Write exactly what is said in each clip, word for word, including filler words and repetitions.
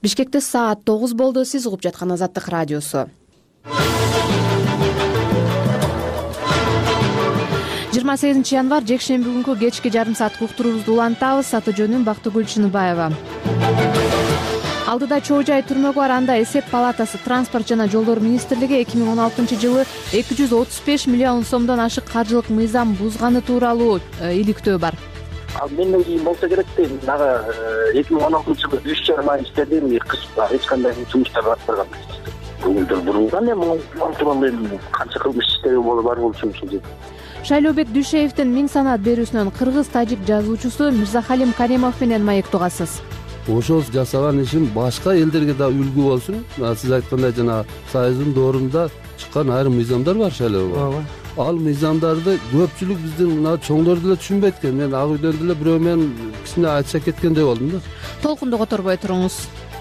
Бишкекте саат тогуз болду. Сиз угуп жаткан Азаттык радиосу. жыйырма сегизинчи январь жекшемби күнкү кечки жарым саатка уктуруубузду улантабыз. Аты жөнүм Бактыгүл Чыныбаева. Алдыда чоо жай түрмөгү бар. Анда эсеп палатасы Транспорт жана жолдор министрлиги эки миң он алтынчы жылы эки жүз отуз беш миллион сомдон ашык каржылык мыйзам бузганы тууралуу иликтөө бар. Ал менден кийин болсо керек дейм. Дагы эки миң он алтынчы жылы үч жарым ай иштедим. Эч кандай жумуштарды аткарган эмес. Бүгүндө бурулган эми монтурал эми канча кылмыш иштери болуп бар болчу ушул жерде. Шайлообек Дүйшеевдин миң санаат берүүсүнөн кыргыз-тажик жазуучусу Мирзахалим Каримов менен маектугасыз. Ошол жасаган ишим башка элдерге да үлгү болсун. Сиз айткандай жана Союздун доорунда чыккан айрым мыйзамдар бар шайлоого. Ооба. Ал мыйзамдарды көпчүлүк биздин мына чоңдор деле түшүнбөйт экен. Мен ак үйдөн деле бирөө менен кичине айтыша кеткендей болдум да. Толкунду которбой туруңуз.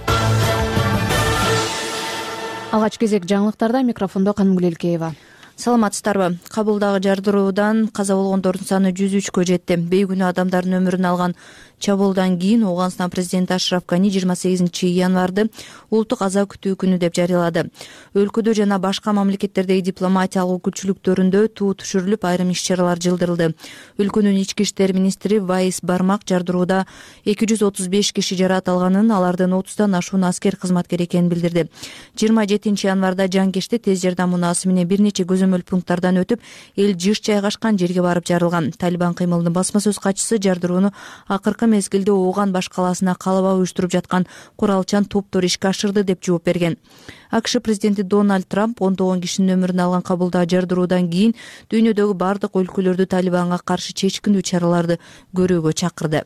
Алгач кезек жаңылыктарда, микрофондо Канымгүл Элкеева. Саламатсыздарбы? Кабулдагы жардыруудан каза болгондордун саны жүз үчкө жетти. Бейгүнөө адамдардын өмүрүн алган чабуулдан кийин Ооганстан президенти Ашраф Гани жыйырма сегизинчи январды улуттук аза күтүү күнү деп жарыялады. Өлкөдө жана башка мамлекеттердеги дипломатиялык өкүлчүлүктөрүндө туу түшүрүлүп, айрым иш-чаралар жылдырылды. Өлкөнүн ички иштер министри Вайс Бармак жардырууда эки жүз отуз беш киши жараат алганын, алардын отуздан ашуун аскер кызматкер экенин билдирди. жыйырма жетинчи январда жанкешти тез жардам унаасы менен бир нече көзөмөл пункттардан өтүп, эл жыш жайгашкан жерге барып жарылган. Талибан кыймылынын басма сөз катчысы жардырууну акыркы мезгилде Ооган баш калаасына калаба уюштуруп жаткан куралчан топтор ишке ашырды деп жооп берген. АКШ президенти Дональд Трамп ондогон кишинин өмүрүн алган Кабулдагы жардыруудан кийин дүйнөдөгү бардык өлкөлөрдү Талибанга каршы чечкиндүү чараларды көрүүгө чакырды.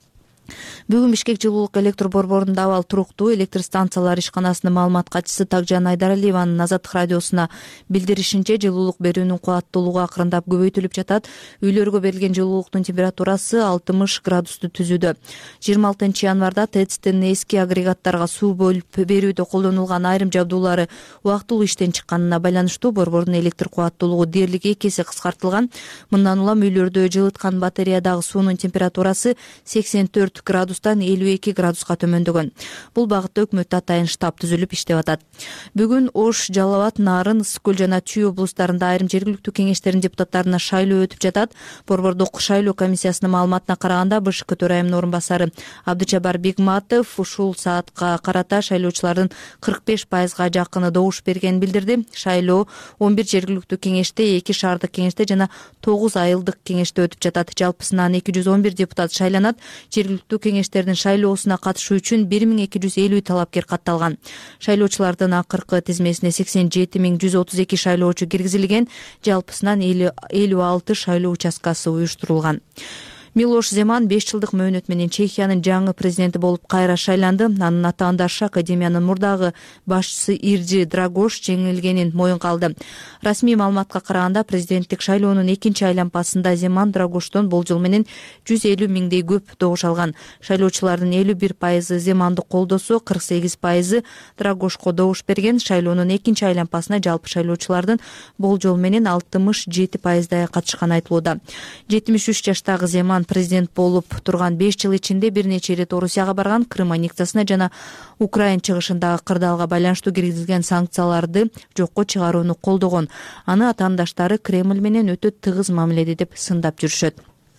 Бүгүн Бишкек жылуулук электр борборунда абал туруктуу электр станциялары ишканасынын маалымат катчысы Такжан Айдаралиеванын Азаттык радиосуна билдиришинче, жылуулук берүүнүн кубаттуулугу акырындап көбөйтүлүп жатат. Үйлөргө берилген жылуулуктун температурасы алтымыш градусту түзүүдө. жыйырма алтынчы январда ТЭЦтин эски агрегаттарга суу бөлүп берүүдө колдонулган айрым жабдуулары убактылуу иштен чыкканына байланыштуу борбордун электр кубаттуулугу дээрлик эки эсе кыскартылган. Мындан улам үйлөрдө жылыткан батареядагы суунун температурасы сексен төрт градустан элүү эки градуска төмөндөгөн. Бул багытта өкмөттө атайын штаб түзүлүп иштеп атат. Бүгүн Ош, Жалал абад, Нарын, Ысык көл жана Чүй облустарында айрым жергиликтүү кеңештердин депутаттарына шайлоо өтүп жатат. Борбордук шайлоо комиссиясынын маалыматына караганда, БШК төрайымынын орун басары Абдычабар Бигматов ушул саатка карата шайлоочулардын кырк беш пайызга жакыны добуш бергенин билдирди. Шайлоо он бир жергиликтүү кеңеште, эки шаардык кеңеште жана тогуз айылдык кеңеште өтүп жатат. Жалпысынан эки жүз он бир депутат шайланат. Жергиликтүү кеңештердин шайлоосуна катышуу үчүн бир миң эки жүз элүү талапкер катталган. Шайлоочулардын акыркы тизмесине сексен жети миң жүз отуз эки шайлоочу киргизилген. Жалпысынан элүү алты шайлоо участкасы уюштурулган. Милош Земан беш жылдык мөөнөт менен Чехиянын жаңы президенти болуп кайра шайланды. Анын атаандашы Академиянын мурдагы башчысы Иржи Драгош жеңилгенин моюнга алды. Расмий маалыматка караганда, президенттик шайлоонун экинчи айланпасында Земан Драгоштон болжол менен жүз элүү миңдей көп добуш алган. Шайлоочулардын элүү бир пайызы Земанды колдосо, кырк сегиз пайызы Драгошко добуш берген. Шайлоонун экинчи айланпасына жалпы шайлоочулардын болжол менен алтымыш жети пайыздай катышканы айтылууда. жетимиш үч жаштагы Земан президент болуп турган беш жыл ичинде бир нече ирет Орусияга барган, Крым аннексиясына жана Украина чыгышындагы кырдаалга байланыштуу киргизилген санкцияларды жокко чыгарууну колдогон. Аны атаандаштары Кремль менен өтө тыгыз мамиледе деп сындап жүрүшөт.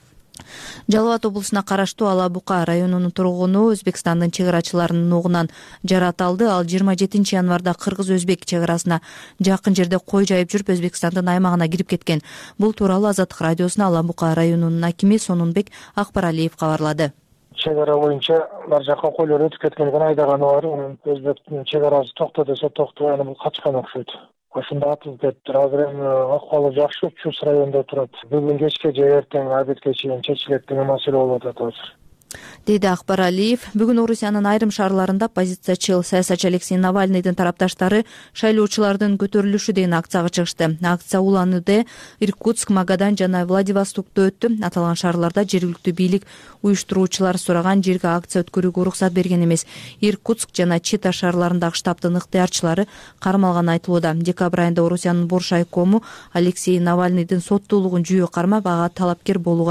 Жалал абад облусуна караштуу Ала Бука районунун тургуну Өзбекстандын чек-арачыларынын огунан жараат алды. Ал жыйырма жетинчи январда кыргыз-өзбек чек арасына жакын жерде кой жайып жүрүп, Өзбекстандын аймагына кирип кеткен. Бул тууралуу Азаттык радиосуна Ала Бука районунун акими Сонунбек Акбаралиев кабарлады. Чек ара боюнча бар жакка койлор өтүп кеткенден айдаганы бар. Өзбектин чек арасы токто десе токтобой, аны бул качкан окшойт. Ошондо атылып кетиптир. Азыр эми акыбалы жакшы, Чус районунда турат. Бүгүн кечке же эртең обедке чейин чечилет деген маселе болуп атат азыр. Дейди Акбаралиев. Бүгүн Орусиянын айрым шаарларында оппозициячыл саясатчы Алексей Навальныйдын тарапташтары шайлоочулардын көтөрүлүшү деген акцияга чыгышты. Акция Улан-Удэ, Иркутск, Магадан жана Владивостокто өттү. Аталган шаарларда жергиликтүү бийлик уюштуруучулар сураган жерге акция өткөрүүгө уруксат берген эмес. Иркутск жана Чита шаарларындагы штабтын ыктыярчылары кармалганы айтылууда. Декабрь айында Орусиянын Бош айкому Алексей Навальныйдын соттуулугун жүйө кармап, ага талапкер болууга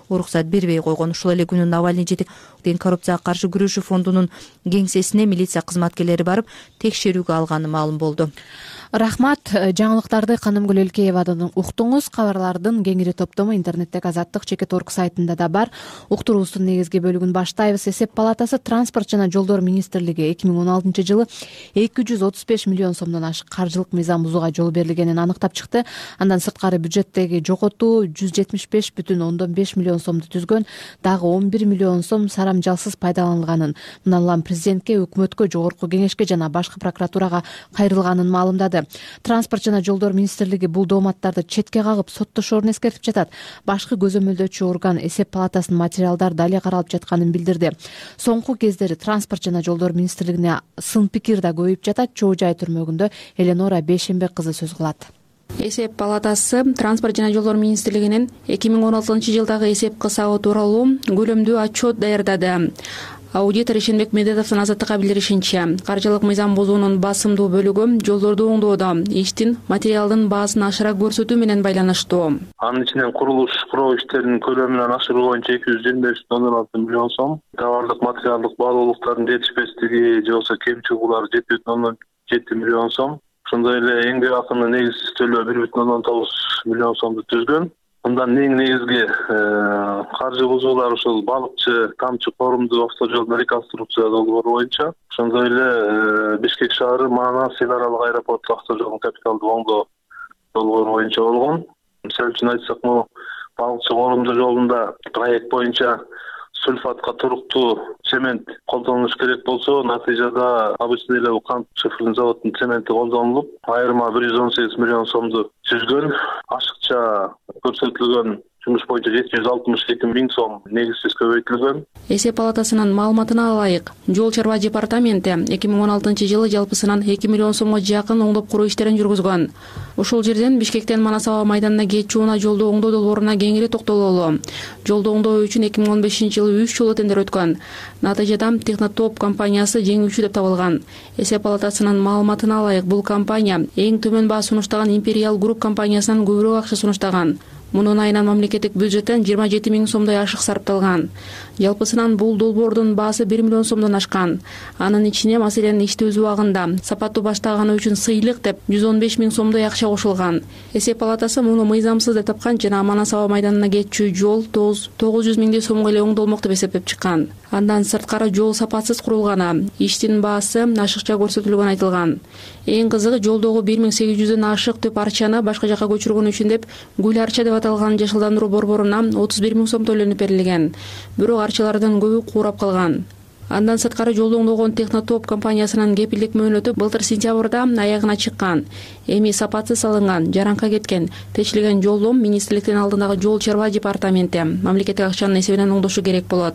уруксат бербей койгон. Ушул эле күнү Навальный жетектеген коррупцияга каршы күрөшүү фондунун кеңсесине милиция кызматкерлери барып текшерүүгө алганы маалым болду. Рахмат. Жаңылыктарды Канымгүл Элкеевадан уктуңуз. Кабарлардын кеңири топтому интернеттеги Азаттык чекит орг сайтында да бар. Уктуруубуздун негизги бөлүгүн баштайбыз. Эсеп палатасы Транспорт жана жолдор министрлиги эки миң он алтынчы жылы эки жүз отуз беш миллион сомдон ашык каржылык мыйзам бузууга жол берилгенин аныктап чыкты. Андан сырткары бюджеттеги жоготуу жүз жетимиш беш бүтүн ондон беш миллион сомду түзгөн, дагы он бир миллион сом сарамжалсыз пайдаланылганын, мындан улам президентке, өкмөткө, жогорку кеңешке жана башкы прокуратурага кайрылганын маалымдады. Транспорт жана жолдор министрлиги бул дооматтарды четке кагып соттошоорун эскертип жатат. Башкы көзөмөлдөөчү орган эсеп палатасынын материалдар дале каралып жатканын билдирди. Соңку кездери Транспорт жана жолдор министрлигине сын пикир да көбөйүп жатат. Чоо Жай түрмөгүндө Эленора Бейшембек кызы сөз кылат. Эсеп палатасы Транспорт жана жолдор министрлигинин эки миң он алтынчы жылдагы эсеп кысабы тууралуу көлөмдүү отчет даярдады. Аудитор Ишенбек Медетовдун Азаттыкка билдиришинче, каржылык мыйзам бузуунун басымдуу бөлүгү жолдорду оңдоодо иштин материалдын баасын ашыра көрсөтүү менен байланыштуу. Анын ичинен курулуш куроо иштеринин көлөмүнөн ашыруу боюнча эки жүз жыйырма беш бүтүн ондон алты миллион сом, товардык материалдык баалуулуктардын жетишпестиги же болбосо кем чыгуулар жети бүтүн ондон жети миллион сом, ошондой эле эмгек акынын негизсиз төлөө бир бүтүн ондон тогуз миллион сомду түзгөн. Мындан эң негизги каржы бузуулар ушул балыкчы тамчы корумду автожолдун реконструкция долбоору боюнча, ошондой эле Бишкек шаары Манас эл аралык аэропортту автожолдун капиталдуу оңдоо долбоору боюнча болгон. Мисалы үчүн айтсак, могу балыкчы корумду жолунда проект боюнча сульфатка туруктуу цемент колдонуш керек болсо, натыйжада обычный эле кант шифрлин заводдун цементи колдонулуп, айырма бир жүз он сегиз миллион сомду түзгөн. Ашыкча көрсөтүлгөн жумуш боюнча жети жүз алтымыш эки миң сом негизсиз көбөйтүлгөн. Эсеп палатасынын маалыматына алайык, жол чарба департаменти эки миң он алтынчы жылы жалпысынан эки миллион сомго жакын оңдоп куруу иштерин жүргүзгөн. Ушул жерден Бишкектен Манас аба майданына кетчү унаа жолду оңдоо долбооруна кеңири токтололу. Жолду оңдоо үчүн эки миң он бешинчи жылы үч жолу тендер өткөн. Натыйжада Технотоп компаниясы жеңүүчү деп табылган. Эсеп палатасынын маалыматына алайык, бул компания эң төмөн баа сунуштаган Imperial Group компаниясынан көбүрөөк акча сунуштаган. Мунун айынан мамлекеттик бюджеттен жыйырма жети миң сомдой ашык сарпталган. Жалпысынан бул долбоордун баасы бир миллион сомдон ашкан. Анын ичине маселенин иштөөз убагында сапаттуу баштаганы үчүн сыйлык деп жүз он беш миң сомдой акча кошулган. Эсеп палатасы муну мыйзамсыз деп тапкан жана Манас аба майданына кетчү жол тогуз жүз миңдей сомго эле оңдолмок деп эсептеп чыккан. Андан сырткары жол сапатсыз курулганы, иштин баасы ашыкча көрсөтүлгөнү айтылган. Эң кызыгы, жолдогу бир миң сегиз жүздөн ашык төп арчаны башка жака көчүргөн үчүн деп гүл арча деп аталган жашылдандыруу борборуна отуз бир миң сом төлөнүп берилген. Бирок арчалардын көбү куурап калган. Андан сырткары жолду оңдогон Технотоп компаниясынын кепилдик мөөнөтү былтыр сентябрда аягына чыккан. Эми сапатсыз салынган, жаранка кеткен, течилген жолду министрликтин алдындагы жол чарба департаменти мамлекеттик акчанын эсебинен оңдошу керек болот.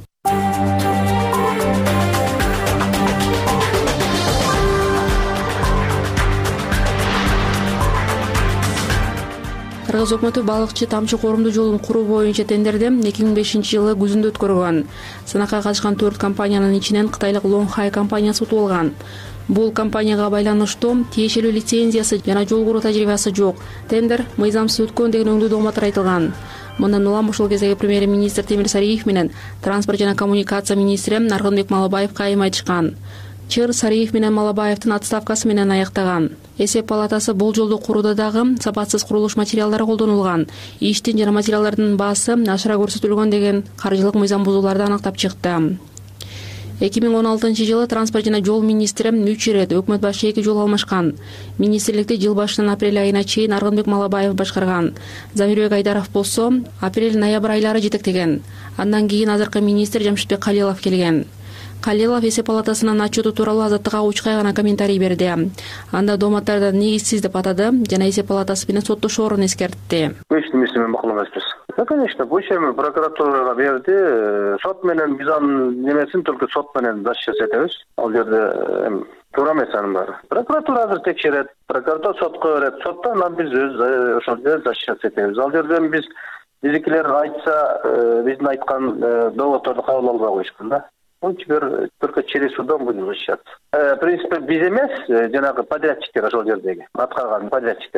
Кыргыз өкмөтү балыкчы тамчы корумду жолун куруу боюнча тендерди эки миң бешинчи жылы күзүндө өткөргөн. Сынакка катышкан төрт компаниянын ичинен кытайлык Лонхай компаниясы утуп алган. Бул компанияга байланыштуу тиешелүү лицензиясы жана жол куруу тажрыйбасы жок. Тендер мыйзамсыз өткөн деген өңдүү дооматтар айтылган. Мындан улам ушул кездеги премьер-министр Темир Сариев менен транспорт жана коммуникация министри Аргынбек Малабаев кайым айтышкан. Чыр Сариев менен Малабаевдин отставкасы менен аяктаган. Эсеп палатасы бул жолду курууда дагы сапатсыз курулуш материалдары колдонулган, иштин жана материалдардын баасы ашыра көрсөтүлгөн деген каржылык мыйзам бузууларды аныктап чыкты. эки миң он алтынчы жылы транспорт жана жол министри үч ирет, өкмөт башы эки жолу алмашкан. Министрликти жыл башынан апрель айына чейин Аргынбек Малабаев башкарган. Замирбек Айдаров болсо апрель-ноябрь айлары жетектеген. Андан кийин азыркы министр Жамшитбек Калилов келген. Калилов эсеп палатасынын отчету тууралуу Азаттыкка учкай гана комментарий берди. Анда дооматтарды негизсиз деп атады жана эсеп палатасы менен соттошоорун эскертти. Эч нерсе менен макул эмеспиз. Да, конечно, бул иши прокуратурага берди. Сот менен биз анын немесин только сот менен защищать этебиз. Ал жерде туура эмес анын баары. Прокуратура азыр текшерет, прокуратура сотко берет. Сотто анан биз өз ошол жерде защищать этебиз. Ал жерден биз биздикилер айтса, биздин айткан доводдорду кабыл албай коюшкан да. Он теперь только через судом будет защищаться. В принципе, биз эмес, жанагы подрядчиктер ошол жердеги, аткарган подрядчиктер да.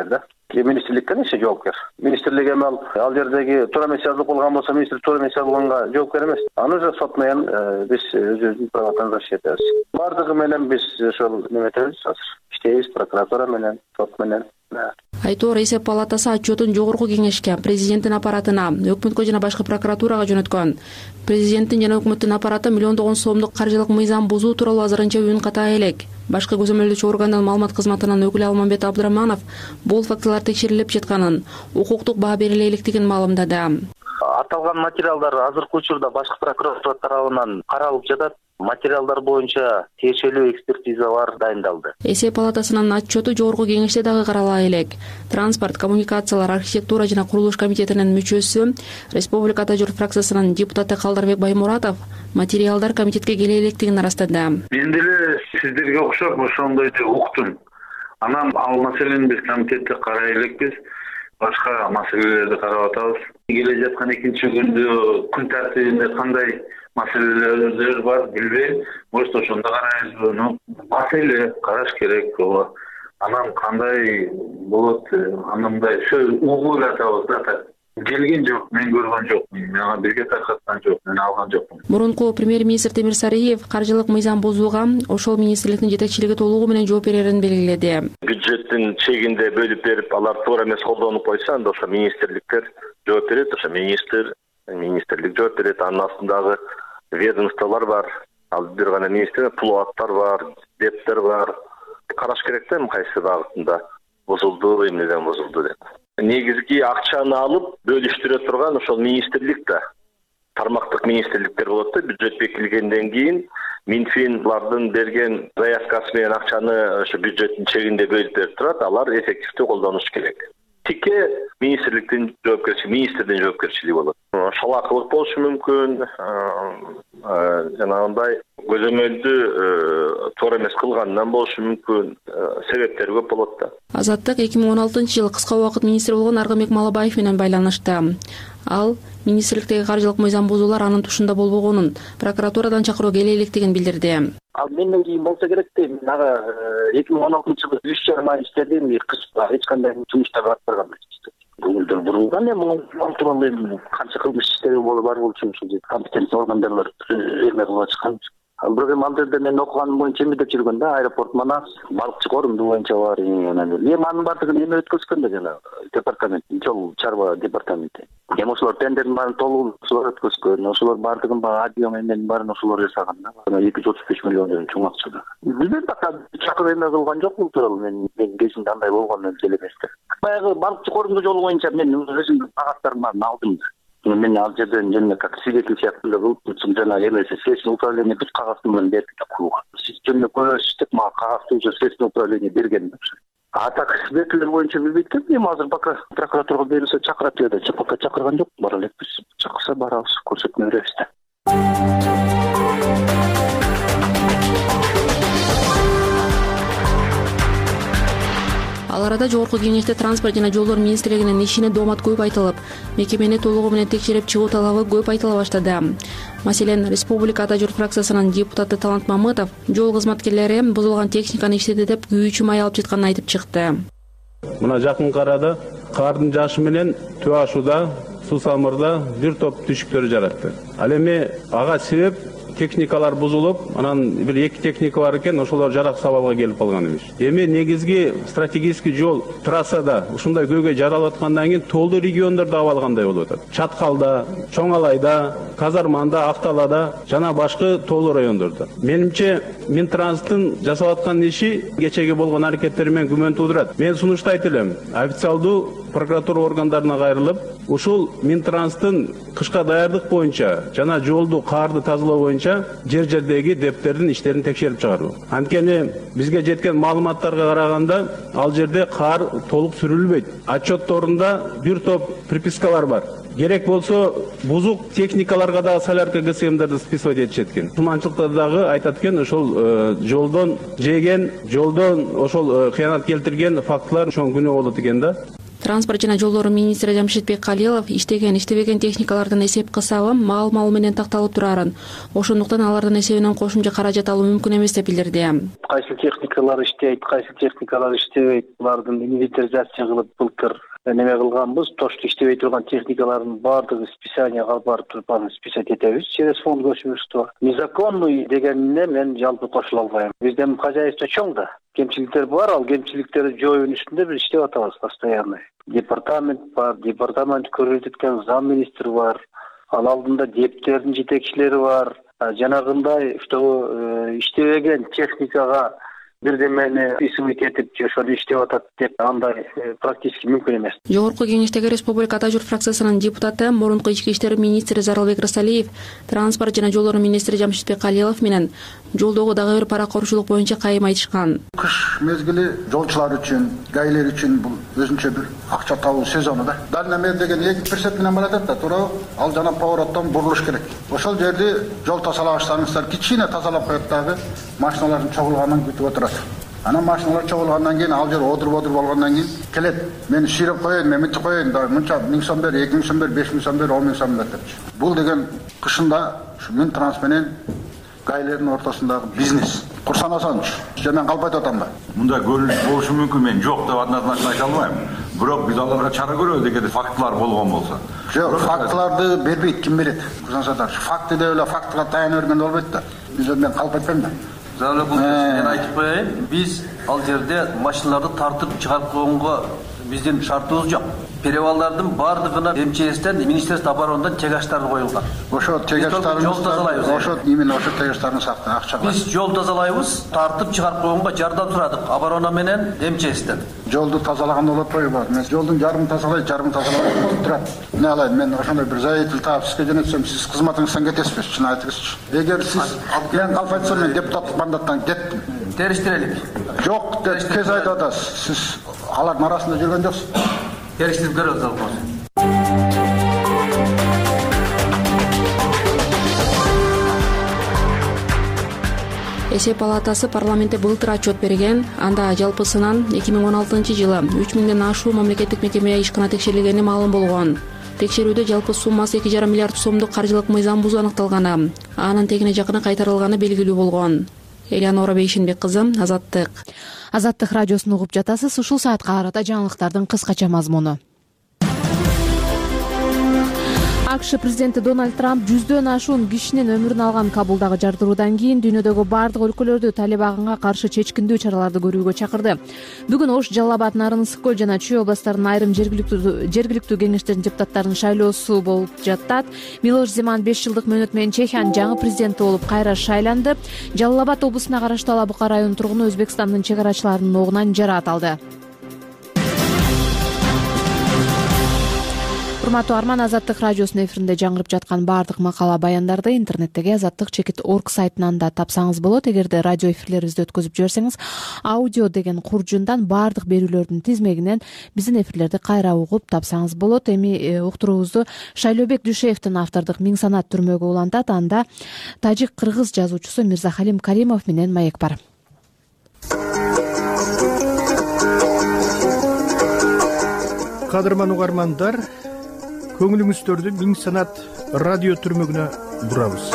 министрликтен иши жоопкер. Министрлик эми ал ал жердеги туура эмес жазылып калган болсо, министрлик туура эмес жазылганга жоопкер эмес. Аны уже сот менен биз өзүбүздүн правотан защитебиз. Бардыгы менен биз ошол неметебиз, азыр иштейбиз прокуратура менен, сот менен. Айтор эсеп палатасы отчетун жогорку кеңешке, президенттин аппаратына, өкмөткө жана башкы прокуратурага жөнөткөн. Президенттин жана өкмөттүн аппараты миллиондогон сомдук каржылык мыйзам бузуу тууралуу азырынча үн ката элек. Башкы көзөмөлдөөчү органдын маалымат кызматынын өкүлү Алмамбет Абдыраманов бул фактылар текшерилип жатканын, укуктук баа бериле электигин маалымдады. Аталган материалдар азыркы учурда башкы прокуратура тарабынан каралып жатат. Материалдар боюнча тиешелүү экспертизалар дайындалды. Эсеп палатасынын отчету жогорку кеңеште дагы карала элек. Транспорт, коммуникациялар, архитектура жана курулуш комитетинин мүчөсү, Республикада журт фракциясынын депутаты Калдарбек Баймуратов материалдар комитетке келе электигин арастады. Мен деле сиздерге окшоп ошондойду уктум. Анан ал маселени биз комитетте карай элекпиз. Башка маселелерди карап атабыз. Келе жаткан экинчи күндө күн тартибинде кандай маселелер бар билбейм. Может ошондо карайбыз. Маселе караш керек. Анан кандай болот, анандай сөз угуп атабыз да. Келген жок, мен көргөн жокмун. Мага бирге таркаткан жок, мен алган жокмун. Мурунку премьер-министр Темир Сариев каржылык мыйзам бузууга ошол министрликтин жетекчилиги толугу менен жооп берерин белгиледи. Бюджеттин чегинде бөлүп берип, алар туура эмес колдонуп койсо, анда ошо министрликтер жооп берет, ошо министр, министрлик жооп берет. Анын астындагы ведомстволор бар. Ал бир гана министр, пулаттар бар, дептер бар. Караш керек да, кайсы багытында бузулду, эмнеден бузулду деп. Негизги акчаны алып бөлүштүрө турган ошол министрлик да. Тармактык министрликтер болот да, бюджет бекитилгенден кийин Минфиндин берген заявкасы менен акчаны ошо бюджеттин чегинде бөлүп берип турат, алар эффективдүү колдонуш керек. Тике министрликтин жоопкерчилиги, министрдин жоопкерчилиги болот. Шалакылык болушу мүмкүн, жанагындай көзөмөлдү туура эмес кылгандан болушу мүмкүн, себептер көп болот да. Азаттык эки миң он алтынчы жылы кыска убакыт министри болгон Аргамек Малабаев менен байланышты. Ал министрликтеги каржылык мыйзам бузуулар анын тушунда болбогонун, прокуратурадан чакыруу келе электигин билдирди. Ал менден кийин болсо керек дейм. Ага эки миң он алтынчы жылы үч жарым ай иштедим, эч кандай жумуштар аткарган эмес. Бүгүндө бурулган эми ал тууралуу эми канча кылмыш иштери болуп бар болчу, компетенция органдар эме кылып чыккан. Ал бирок эми ал жерде мен окуганым боюнча эме деп жүргөн да, аэропорт Манас, балыкчы корунду боюнча бар. Эми анын бардыгын эме өткөзгөн да жана департамент, жол чарба департаменти. Эми ошолор тендердин баарын толугун өткөзгөн, ошолор бардыгын баягы объем эменин баарын ошолор жасаган да. эки жүз отуз беш миллион деген чоң акча да. Билбейм да, чакырып эме кылган жок бул тууралуу. Мен мен кезинде андай болгон эле эмес да. Баягы балыкчы корунду жолу боюнча мен өзүмдүн кагаздарын баарын алдым да. Мен ал жерден жана как свидетель сыяктуу кылып, жана эмесе следственный управление бүт кагазды менен берди да кууга. Сиз жөнүндө көрсөтүп, мага кагазды уже следственный управление берген. А так свидетель боюнча билбейт да. Эми азыр пока прокуратурага берилсе чакырат эле, пока чакырган жок. Бара элекпиз. Чакырса барабыз, көрсөтмө беребиз да. Ал арада жогорку кеңеште транспорт жана жолдор министрлигинин ишине доомат көп айтылып, мекемени толугу менен текшерип чыгуу талабы көп айтыла баштады. Маселен, Республикада журт фракциясынын депутаты Талант Мамытов жол кызматкерлери бузулган техниканы иштеди деп күйүүчү май алып жатканын айтып чыкты. Мына жакынкы арада кардын жаашы менен Төө Ашууда, Суу Самырда бир топ түшүктөр жаратты. Ал эми ага себеп техникалар бузулуп, анан бир эки техника бар экен, ошолор жарак сабалга келип калган эмес. Эми негизги стратегический жол трассада ушундай көйгөй жаралып аткандан кийин тоолуу региондордо абалгандай болуп атат. Чаткалда, Чоң Алайда, Казарманда, Акталада жана башкы тоолуу райондордо. Менимче Минтранстын жасап аткан иши кечеги болгон аракеттери менен күмөн туудурат. Мен сунуштайт элем, официалдуу прокуратура органдарына кайрылып, ушул Минтранстын кышка даярдык боюнча жана жолду карды тазалоо боюнча жер жердеги дептердин иштерин текшерип чыгаруу. Анткени бизге жеткен маалыматтарга караганда ал жерде кар толук сүрүлбөйт. Отчетторунда бир топ припискалар бар. Керек болсо бузук техникаларга да солярка ГСМдерди списывать этишет экен. Туманчылыкта дагы айтат экен, ошол жолдон жеген, жолдон ошол кыянат келтирген фактылар чоң күнөө болот экен да. Транспорт жана жолдор министри Жамшитбек Калилов иштеген иштебеген техникалардын эсеп кысабы маал маал менен такталып турарын, ошондуктан алардын эсебинен кошумча каражат алуу мүмкүн эмес деп билдирди. Кайсы техникалар иштейт, кайсы техникалар иштебейт, булардын инвентаризация кылып былтыр неме кылганбыз. Тошту иштебей турган техникалардын баардыгы списанияга алып барып туруп аны списать этебиз. Через фонд көчүрүштү. Незаконный дегенине мен жалпы кошула албайм. Биздин хозяйство чоң да. Кемчиликтер бар, ал кемчиликтерди жоюунун үстүндө биз иштеп атабыз постоянно. Департамент бар, департамент көрсөтүлгөн зам министр бар, ал алдында дептердин жетекчилери бар. Жанагындай что иштебеген техникага бирдемени исмит этип ошону иштеп атат деп андай практически мүмкүн эмес. Жогорку кеңештеги Республика Ата журт фракциясынын депутаты, мурунку ички иштер министри Зарылбек Рысалиев, транспорт жана жолдор министри Жамшитбек Калилов менен жолдогу дагы бир паракорчулук боюнча кайым айтышкан. Кыш мезгили жолчулар үчүн, гаилер үчүн бул өзүнчө бир акча табуу сезону да. Дальний мер деген эки персент менен барат да, туура ал жана повороттон бурулуш керек. Ошол жерди жол тазалабашсаңыздар, кичине тазалап коет дагы машиналардын чогулганын күтүп отурат. Анан машиналар чогулгандан кийин ал жер одур-одур болгондон кийин келет. Мени ширеп коеюн, мен мынтип коеюн, мынча миң сом бер, эки миң сом бер, беш миң сом бер, он миң сом бер депчи. Бул деген кышында ушу мен транс менен гаилердин ортосундагы бизнес. Курсанасаңчы, мен калп айтып атам да. Мында көрүнүш болушу мүмкүн, мен жок деп однозначно айта албайм. Бирок биз аларга чара көрөбүз деген фактылар болгон болсо. Жок, фактыларды бербейт, ким берет? Курсансадар, факты деп эле фактыга таяна бергенде болбойт да. Биз мен калп айтпайм да. Залы бул мен айтып коеюн, биз ал жерде машиналарды тартып чыгарып койгонго биздин шартыбыз жок. Перевалдардын баардыгына эм че эстен, Министерство оборонадан чегаштар коюлган. Ошо чегаштарды жол тазалайбыз. Ошо именно ошо чегаштарды сактан акча. Биз жол тазалайбыз, тартып чыгарып койгонго жардам сурадык оборона менен эм че эстен. Жолду тазалаган болот койбойбу? Мен жолдун жарымын тазалайт, жарымын тазалабай болуп турат. Эмне алайын, мен ошондой бир заявитель таап сизге жөнөтсөм, сиз кызматыңыздан кетесизби? Чын айтыңызчы. Эгер сиз мен калп айтсам, мен депутаттык мандаттан кеттим. Териштирелик. Жок, тез айтып атасыз. Сиз алардын арасында жүргөн жоксуз. Териштирип көрөбүз ал. Эсеп палатасы парламентте былтыр отчет берген. Анда жалпысынан эки миң он алтынчы жылы үч миңден ашуу мамлекеттик мекеме ишкана текшерилгени маалым болгон. Текшерүүдө жалпы суммасы эки жарым миллиард сомдук каржылык мыйзам бузуу аныкталганы, анын тегине жакыны кайтарылганы белгилүү болгон. Элеонора Бейшенбек кызы, Азаттык. Азаттык радиосун угуп жатасыз. Ушул саатка карата жаңылыктардын кыскача мазмуну. АКШ президенти Дональд Трамп жүздөн ашуун кишинин өмүрүн алган Кабулдагы жардыруудан кийин дүйнөдөгү бардык өлкөлөрдү Талибанга каршы чечкиндүү чараларды көрүүгө чакырды. Бүгүн Ош, Жалал Абад, Нарын Ысык көл жана Чүй областарынын айрым жергиликтүү жергиликтүү кеңештердин депутаттарынын шайлоосу болуп жатат. Милош Земан беш жылдык мөөнөт менен Чехиянын жаңы президенти болуп кайра шайланды. Жалал Абад облусуна караштуу Ала Бука районунун тургуну Өзбекстандын чек арачыларынын огунан жараат алды. Урматтуу Арман, Азаттык радиосунун эфиринде жаңырып жаткан баардык макала баяндарды интернеттеги азаттык чекит орг сайтынан да тапсаңыз болот. Эгерде радио эфирлерибизди өткөзүп жиберсеңиз, аудио деген куржундан баардык берүүлөрдүн тизмегинен биздин эфирлерди кайра угуп тапсаңыз болот. Эми уктуруубузду Шайлообек Дүйшеевдин автордук Миң санат түрмөгө улантат. Анда тажик кыргыз жазуучусу Мирзахалим Каримов менен маек бар. Кадырман угармандар, көңүлүңүздөрдү Миң санат радио түрмөгүнө бурабыз.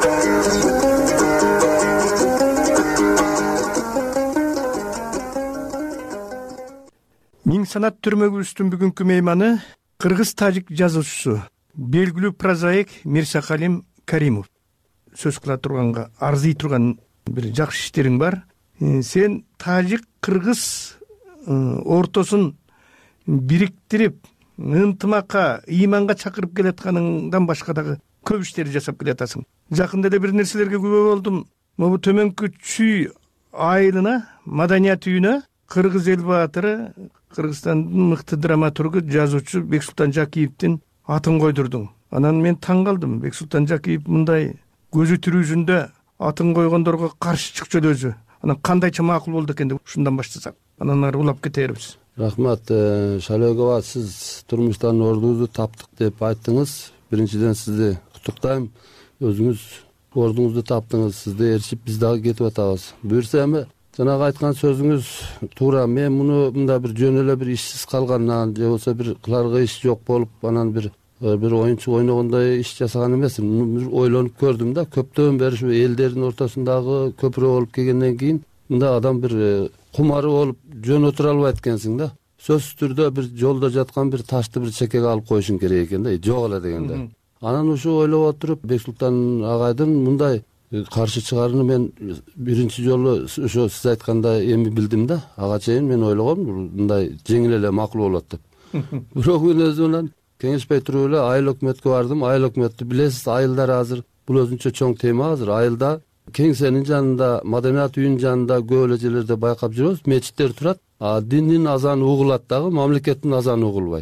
Миң санат түрмөгүбүздүн бүгүнкү мейманы кыргыз-тажик жазуучусу, белгилүү прозаик Мирзахалим Каримов. Сөз кыла турганга арзый турган бир жакшы иштериң бар. Сен тажик-кыргыз ортосун бириктирип, ынтымакка, ыйманга чакырып келатканыңдан башка дагы көп иштерди жасап келатасың. Жакында эле бир нерселерге күбө болдум. Могу төмөнкү Чүй айылына, маданият үйүнө кыргыз эл баатыры, Кыргызстандын мыкты драматургу, жазуучу Бексултан Жакиевдин атын койдурдуң. Анан мен таң калдым. Бексултан Жакиев мындай көзү тирүүсүндө атын койгондорго каршы чыкчу өзү. Анан кандайча макул болду экен деп ушундан баштасак. Анан ары улап кетербиз. Рахмат. Шайлоого сиз турмуштан ордуңузду таптык деп айттыңыз. Биринчиден сизди куттуктайм. Өзүңүз ордуңузду таптыңыз. Сизди ээрчип биз дагы кетип атабыз. Буюрса эми жанагы айткан сөзүңүз туура. Мен муну мында бир жөн эле бир ишсиз калгандан же болбосо бир кыларга иш жок болуп анан бир бир оюнчук ойногондой иш жасаган эмесмин. Муну бир ойлонуп көрдүм да. Көптөн бери ушу элдердин ортосундагы көпүрө болуп келгенден кийин мында адам бир кумары болуп жөн отура албайт экенсиң да. Сөзсүз түрдө бир жолдо жаткан бир ташты бир чекеге алып коюшуң керек экен да, жок эле дегенде. Анан ушу ойлоп отуруп Бексултан агайдын мындай каршы чыгарууну мен биринчи жолу ошо сиз айткандай эми билдим да. Ага чейин мен ойлогом мындай жеңил эле макул болот деп. Бирок мен өзүм менен кеңешпей туруп эле айыл өкмөткө бардым. Айыл өкмөттү билесиз, айылдар азыр бул өзүнчө чоң тема азыр. Айылда кеңсенин жанында, маданият үйүнүн жанында көп эле жерлерде байкап жүрөбүз. Мечиттер турат, а диндин азаны угулат дагы, мамлекеттин азаны угулбайт.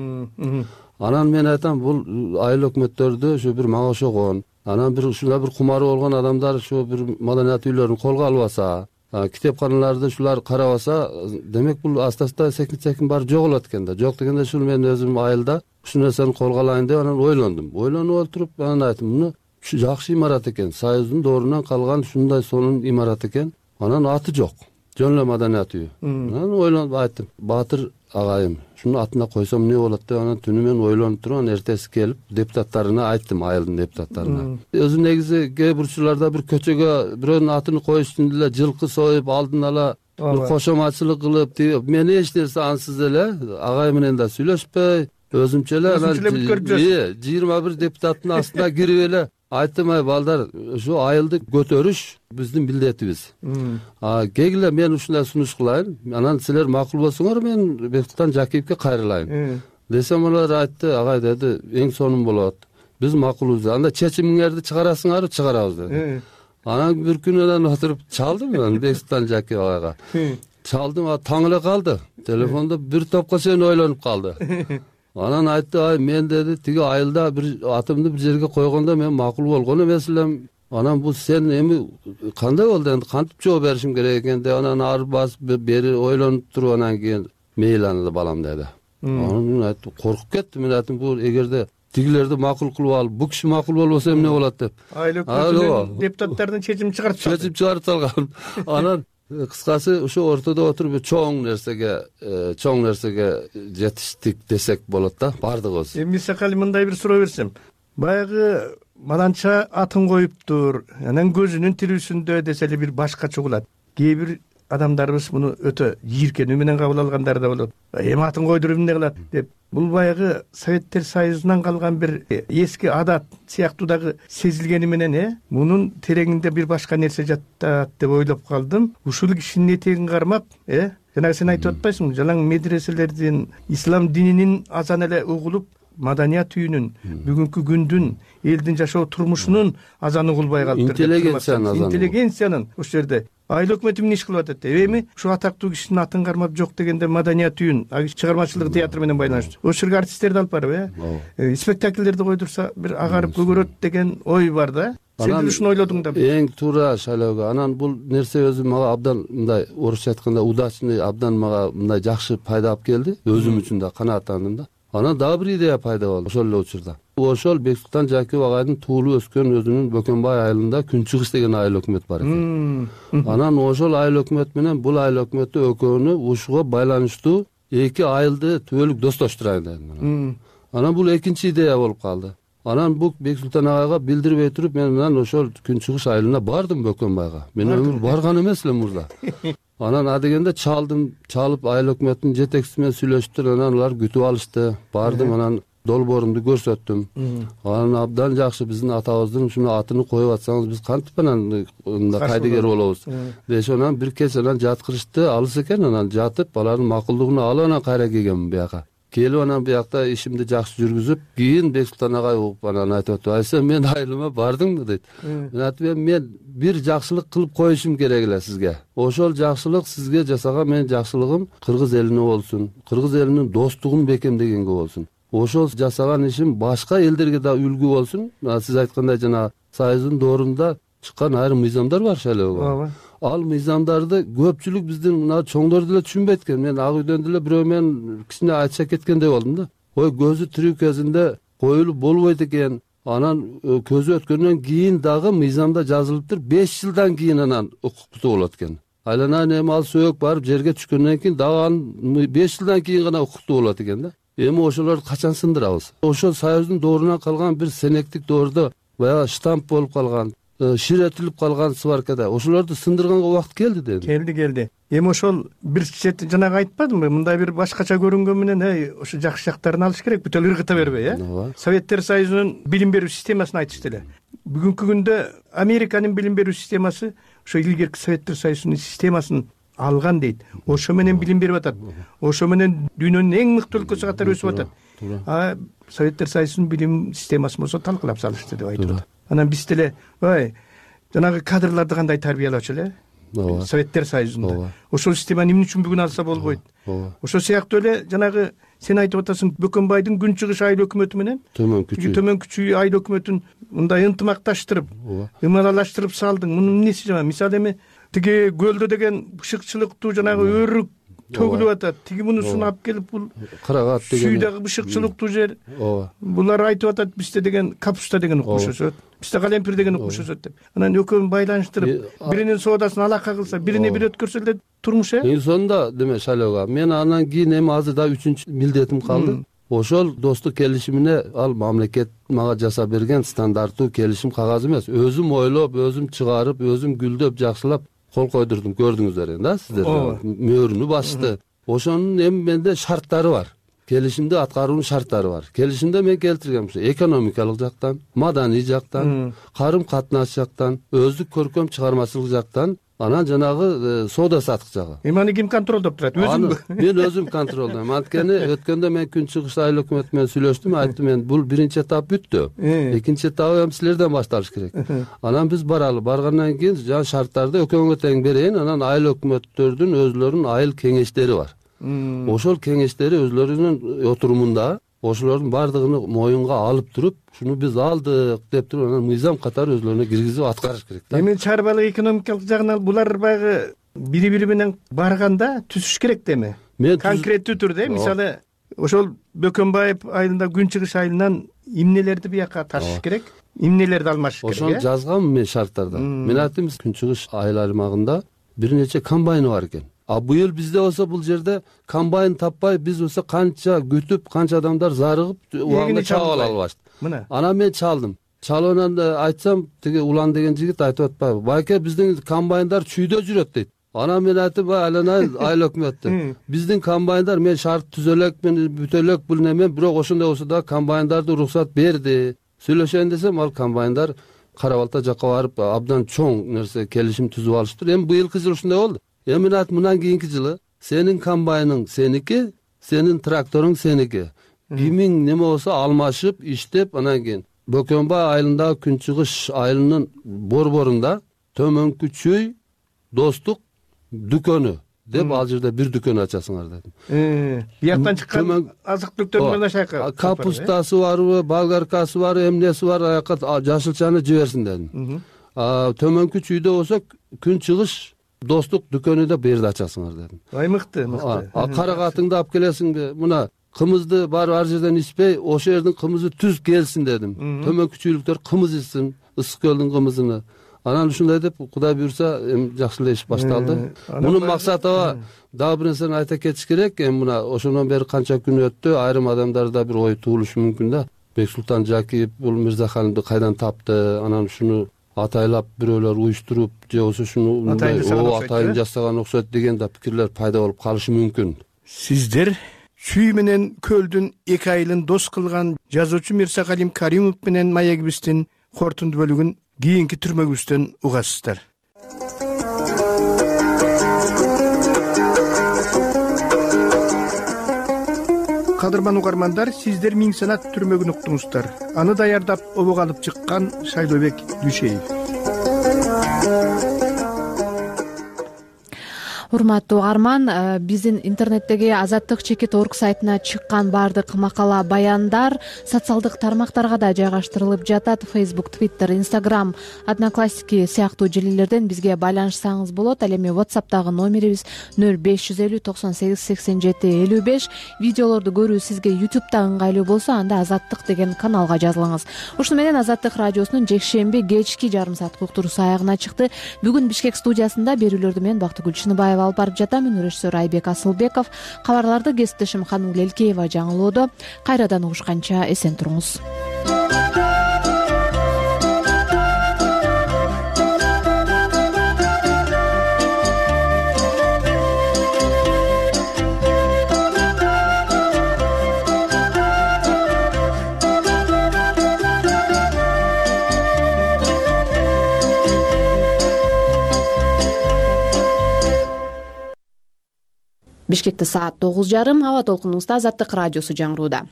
Анан мен айтам, бул айыл өкмөттөрдү ушу бир мага ошогон, анан бир ушундай бир кумары болгон адамдар ушу бир маданият үйлөрүн колго албаса, китепканаларды ушулар карабаса, демек бул аста-аста секин-секин баары жоголот экен да. Жок дегенде ушул мен өзүм айылда ушул нерсени колго алайын деп анан ойлондум. Ойлонуп отуруп анан айттым, муну жакшы имарат экен, Союздун доорунан калган ушундай сонун имарат экен. Анан аты жок. Жөн эле маданият үйү. Анан ойлонуп айттым, Баатыр агайым, шуну атына койсом эмне болот деп анан түнү мен ойлонуп туруп, анан эртеси келип депутаттарына айттым, айылдын депутаттарына. Өзү негизи кээ бир учурларда бир көчөгө бирөөнүн атын коюш үчүн эле жылкы союп, алдын ала бир кошоматчылык кылып, тиги мен эч нерсе ансыз эле агай менен да сүйлөшпөй, өзүмчө эле анан жыйырма бир депутаттын астына кирип эле айттым, ай балдар, ушу айылды көтөрүш биздин милдетибиз. А кегиле мен ушундай сунуш кылайын, анан силер макул болсоңор мен Бексултан Жакиевке кайрылайын. Десем алар айтты, агай деди, эң сонун болот. Биз макулбуз. Анда чечимиңерди чыгарасыңарбы, чыгарабыз деди. Анан бир күнүнөн отуруп чалдым мен Бексултан Жакиев агайга. Чалдым, а таң эле калды. Телефондо бир топко чейин ойлонуп калды. Анан айтты, ай мен деди, тиги айылда бир атымды бир жерге койгондо мен макул болгон эмес элем. Анан бул сен эми кандай болду энди, кантип жооп беришим керек экен деп анан ары басып бери ойлонуп туруп анан кийин мейли аны балам деди. Анан мен айттым, коркуп кеттим. Мен айттым, бул эгерде тигилерди макул кылып алып, бул киши макул болбосо эмне болот деп. Айыл өкмөтүнүн депутаттардын чечим чыгарып салды. Чечим чыгарып салган. Анан кыскасы ушу ортодо отуруп чоң нерсеге чоң нерсеге жетиштик десек болот да, бардыгыбыз. Эми Мирсакали, мындай бир суроо берсем. Баягы маданча атын коюптур, анан көзүнүн тирүүсүндө десе эле бир башка чугулат. Кээ бир адамдарыбыз муну өтө жийиркенүү менен кабыл алгандар да болот. Эми атын койдуруп эмне кылат деп. Бул баягы Советтер Союзунан калган бир эски адат сыяктуу дагы сезилгени менен, э, мунун тереңинде бир башка нерсе жатат деп ойлоп калдым. Ушул кишинин этегин кармап, э, жанагы сен айтып атпайсыңбы, жалаң медреселердин, ислам дининин азан эле угулуп, маданият үйүнүн, бүгүнкү күндүн, элдин жашоо турмушунун азаны угулбай калыптыр. Интеллигенциянын азаны. Интеллигенциянын ошол жерде айыл өкмөтү эмне иш кылып атат деп. Эми ушу атактуу кишинин атын кармап жок дегенде маданият үйүн, чыгармачылык театр менен байланыштуу. Ошол жерге артисттерди алып барып, э, спектакльдерди койдурса бир агарып көгөрөт деген ой бар да. Сен ушуну ойлодуң да. Эң туура шайлоого. Анан бул нерсе өзү мага абдан мындай орусча айтканда удачный, абдан мага мындай жакшы пайда алып келди. Өзүм үчүн да канааттандым да. Анан дагы бир идея пайда болду ошол эле учурда. Ошол Бексултан Жакиев агайдын туулуп өскөн өзүнүн Бөкөнбай айылында Күнчыгыш деген айыл өкмөт бар экен. Анан ошол айыл өкмөт менен бул айыл өкмөтү экөөнү ушуга байланыштуу эки айылды түбөлүк достоштурайын дедим. Анан бул экинчи идея болуп калды. Анан бул Бексултан агайга билдирбей туруп мен анан ошол Күнчыгыш айылына бардым Бөкөнбайга. Мен өмүр барган эмес элем мурда. Анан а дегенде чалдым, чалып айыл өкмөтүнүн жетекчиси менен сүйлөштүр, анан алар күтүп алышты. Бардым, анан долбоорумду көрсөттүм. Анан абдан жакшы, биздин атабыздын ушуну атын коюп атсаңыз биз кантип анан кайдыгер болобуз дешип, анан бир кеч анан жаткырышты, алыс экен, анан жатып алардын макулдугуна алып анан кайра келгенмин бияка. Келип анан биякта ишимди жакшы жүргүзүп, кийин Бексултан агай угуп анан айтып атты, ай сен мен айылыма бардыңбы дейт. Мен айттым, мен бир жакшылык кылып коюшум керек эле сизге. Ошол жакшылык сизге жасаган менин жакшылыгым кыргыз элине болсун, кыргыз элинин достугун бекемдегенге болсун. Ошол жасаган ишим башка элдерге да үлгү болсун. Сиз айткандай жана Союздун доорунда чыккан айрым мыйзамдар бар шайлоого. Ал мыйзамдарды көпчүлүк биздин мына чоңдор деле түшүнбөйт экен. Мен ак үйдөн деле бирөө мен кичине айтыша кеткендей болдум да. Ой, көзү тирүү кезинде коюлуп болбойт экен. Анан көзү өткөндөн кийин дагы мыйзамда жазылыптыр, беш жылдан кийин анан укуктуу болот экен. айланайын эми ал сөөк барып жерге түшкөндөн кийин дагы анын беш жылдан кийин гана укуктуу болот экен да. Эми ошолорду качан сындырабыз? Ошол союздун доорунан калган бир сенектик доордо баягы штамп болуп калган, ширетилип калган сваркада ошолорду сындырганга убакыт келди деди. Келди, келди. Эми ошол бир чети жанагы айтпадымбы? Мындай бир башкача көрүнгөн менен, эй, ошо жакшы жактарын алыш керек, бүтө эле ыргыта бербей, э? Советтер Союзунун билим берүү системасын айтышты эле. Бүгүнкү күндө Американын билим берүү системасы ошо илгерки Советтер Союзунун системасын алган дейт. Ошо менен билим берип атат. Ошо менен дүйнөнүн эң мыкты өлкөсү катары өсүп атат. А Советтер Союзунун билим системасын болсо талкалап салышты деп айтып атат. Анан биз деле, ой, жанагы кадрларды кандай тарбиялачу эле? Советтер Союзунда. Ошол системаны эмне үчүн бүгүн алса болбойт? Ошол сыяктуу эле жанагы сен айтып атасың, Бөкөнбайдын Күн Чыгыш айыл өкмөтү менен Төмөн Күчүй Төмөн Күчүй айыл өкмөтүн мындай ынтымакташтырып, ымалалаштырып салдың. Мунун эмнеси жаман? Мисалы эми тиги көлдө деген бышыкчылыктуу жанагы өрүк төгүлүп атат. Тиги мунусун алып келип бул Карагат деген сүйдөгү бышыкчылыктуу жер. Булар айтып атат бизде деген капуста деген укмуш өсөт. Бизде калемпир деген укмуш өсөт деп. Анан экөөнү байланыштырып, биринин соодасын алака кылса, бирине бир өткөрсө эле турмуш э? Эң сонда деме Шалега, мен анан кийин эми азыр да үчүнчү милдетим калды. Ошол достук келишимине ал мамлекет мага жасап берген стандарттуу келишим кагазы эмес. Өзүм ойлоп, өзүм чыгарып, өзүм гүлдөп, жакшылап кол койдурдум, көрдүңүздөр да сиздер. Мөөрүнү басты. Ошонун эми менде шарттары бар. Келишимди аткаруунун шарттары бар. Келишимде мен келтиргем ушу экономикалык жактан, маданий жактан, карым катнаш жактан, өздүк көркөм чыгармачылык жактан, анан жанагы соода сатык жагы. Эми аны ким контролдоп турат? Өзүмбү? Мен өзүм контролдойм. Анткени өткөндө мен Күн Чыгыш айыл өкмөтү менен сүйлөштүм, айттым мен бул биринчи этап бүттү. Экинчи этабы эми силерден башталыш керек. Анан биз баралы. Баргандан кийин жана шарттарды экөөңө тең берейин. Анан айыл өкмөттөрдүн өзлөрүнүн айыл кеңештери бар. Ошол кеңештери өзлөрүнүн отурумунда ошолордун баардыгын моюнга алып туруп, шуну биз алдык деп туруп, анан мыйзам катары өзлөрүнө киргизип аткарыш керек да. Эми чарбалык экономикалык жагынан булар баягы бири-бири менен барганда түзүш керек да эми. Конкреттүү түрдө, мисалы, ошол Бөкөнбаев айылында Күн Чыгыш айылынан эмнелерди бияка ташыш керек, эмнелерди алмашыш керек. Ошону жазгам мен шарттарда. Мен айттым, Күн Чыгыш айыл аймагында бир нече комбайн бар экен. А быйыл бизде болсо бул жерде комбайн таппай, биз болсо канча күтүп, канча адамдар зарыгып, убагында чалып ала албашты. Мына. Анан мен чалдым. Чалып айтсам, тиги Улан деген жигит айтып атпайбы? Байке, биздин комбайндар чүйдө жүрөт дейт. Анан мен айтып, айланайын айыл өкмөттү. Биздин комбайндар мен шарт түзөлөк, мен бүтөлөк бул немен, бирок ошондой болсо да комбайндарды уруксат берди. Сүйлөшөйүн десем, ал комбайндар Карабалта жакка барып, абдан чоң нерсе келишим түзүп алыштыр. Эми быйылкы жыл ушундай болду. Эми мен мындан кийинки жылы сенин комбайның сеники, сенин тракторуң сеники. Кимиң неме болсо алмашып, иштеп, анан кийин Бөкөнбай айылындагы Күн Чыгыш айылынын борборунда Төмөн Күчүй достук дүкөнү деп ал жерде бир дүкөн ачасыңар дедим. Бияктан чыккан азык түлүктөрдүн менен шайка. Капустасы барбы, болгаркасы бар, эмнеси бар, аяка жашылчаны жиберсин дедим. Төмөн Күчүйдө болсо Күн Чыгыш достук дүкөнү да бу жерде ачасыңар дедим. Ай мыкты, мыкты. А карагатыңды алып келесиңби? Мына кымызды барып ар жерден ичпей, ошол жердин кымызы түз келсин дедим. Төмөн Күчүйлүктөр кымыз ичсин, Ысык көлдүн кымызын. Анан ушундай деп Кудай буйрса, эми жакшы эле иш башталды. Мунун максаты дагы бир нерсени айта кетиш керек. Эми мына ошондон бери канча күн өттү, айрым адамдарда бир ой туулушу мүмкүн да. Бексултан Жакиев бул Мырзаханимди кайдан тапты? Анан ушуну атайлап бирөөлөр уюштуруп, же болсо шуну атайын жасаган окшойт деген да пикирлер пайда болуп калышы мүмкүн. Сиздер Чүй менен Көлдүн эки айылын дос кылган жазуучу Мирсакалим Каримов менен маегибиздин кортунду бөлүгүн кийинки түрмөгүбүздөн угасыздар. Кадырман угармандар, сиздер Миң санат түрмөгүн уктуңуздар. Аны даярдап обого алып чыккан Шайлообек Дүйшеев. урматтуу угарман, биздин интернеттеги Азаттык чекит орг сайтына чыккан баардык макала, баяндар социалдык тармактарга да жайгаштырылып жатат. Facebook, Twitter, Instagram, Одноклассники сыяктуу желилерден бизге байланышсаңыз болот. Ал эми WhatsApp'тагы номерибиз нөл беш жүз элүү токсон сегиз сексен жети элүү беш. Видеолорду көрүү сизге YouTube'да ыңгайлуу болсо, анда Азаттык деген каналга жазылыңыз. Ушуну менен Азаттык радиосунун жекшемби кечки жарым сааттык уктуруусу аягына чыкты. Бүгүн Бишкек студиясында берүүлөрдү мен Бактыгүл Чыныбаева алып барып жатам. Мен режиссер Айбек Асылбеков, кабарларды кесиптешим Канымгүл Элкеева жаңылоодо. Кайрадан угушканча эсен туруңуз. Бишкекте саат тогуз жарым, аба толкунубузда Азаттык радиосу жаңырууда.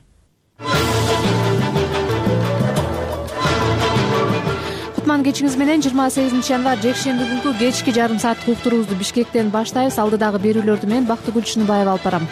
Кутман кечиңиз менен жыйырма сегизинчи январь жекшемби күнкү кечки жарым сааттык уктуруубузду Бишкектен баштайбыз. Алдыдагы берүүлөрдү мен Бактыгүл Чыныбаева алып барам.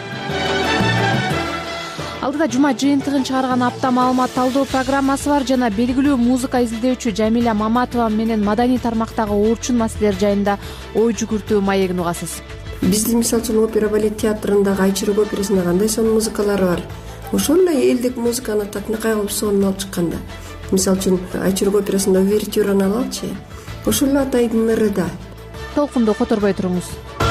Алдыда жума жыйынтыгын чыгарган апта маалымат талдоо программасы бар жана белгилүү музыка изилдөөчү Жамиля Маматова менен маданий тармактагы оорчун маселелер жайында ой жүгүртүү маегин угасыз. Биздин мисалы үчүн опера балет театрындагы Айчырык операсында кандай сонун музыкалар бар. Ошол эле элдик музыканы такныкай кылып сонун алып чыкканда. Мисалы үчүн Айчырык операсында увертюраны алалычы. Ошол эле Атайдын ыры да. Толкунду которбой туруңуз.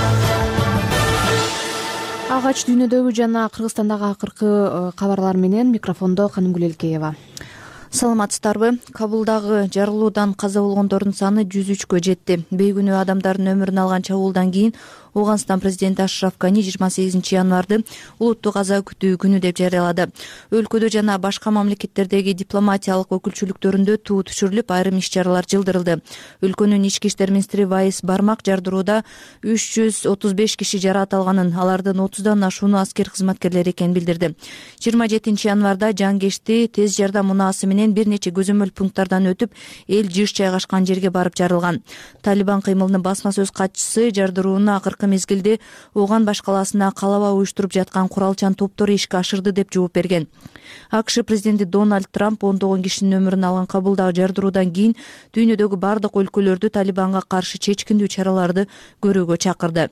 Агач дүйнөдөгү жана Кыргызстандагы акыркы кабарлар менен микрофондо Канымгүл Элкеева. Саламатсыздарбы? Кабулдагы жарылуудан каза болгондордун саны жүз үчкө жетти. Бейгүнөө адамдардын өмүрүн алган чабуулдан кийин Ооганстан президенти Ашраф Гани жыйырма сегизинчи январды улуттук каза күтүү күнү деп жарыялады. Өлкөдө жана башка мамлекеттердеги дипломатиялык өкүлчүлүктөрүндө туу түшүрүлүп, айрым иш-чаралар жылдырылды. Өлкөнүн ички иштер министри Вайс Бармак жардырууда үч жүз отуз беш киши жараат алганын, алардын отуздан ашууну аскер кызматкерлери экенин билдирди. жыйырма жетинчи январда жангешти тез жардам унаасы менен бир нече көзөмөл пункттардан өтүп, эл жыш жайгашкан жерге барып жарылган. Талибан кыймылынын басма сөз катчысы жардырууну акыркы мезгилде Ооган баш калаасына калаба уюштуруп жаткан куралчан топтору ишке ашырды деп жооп берген. АКШ президенти Дональд Трамп ондогон кишинин өмүрүн алган Кабулдагы жардыруудан кийин дүйнөдөгү бардык өлкөлөрдү Талибанга каршы чечкиндүү чараларды көрүүгө чакырды.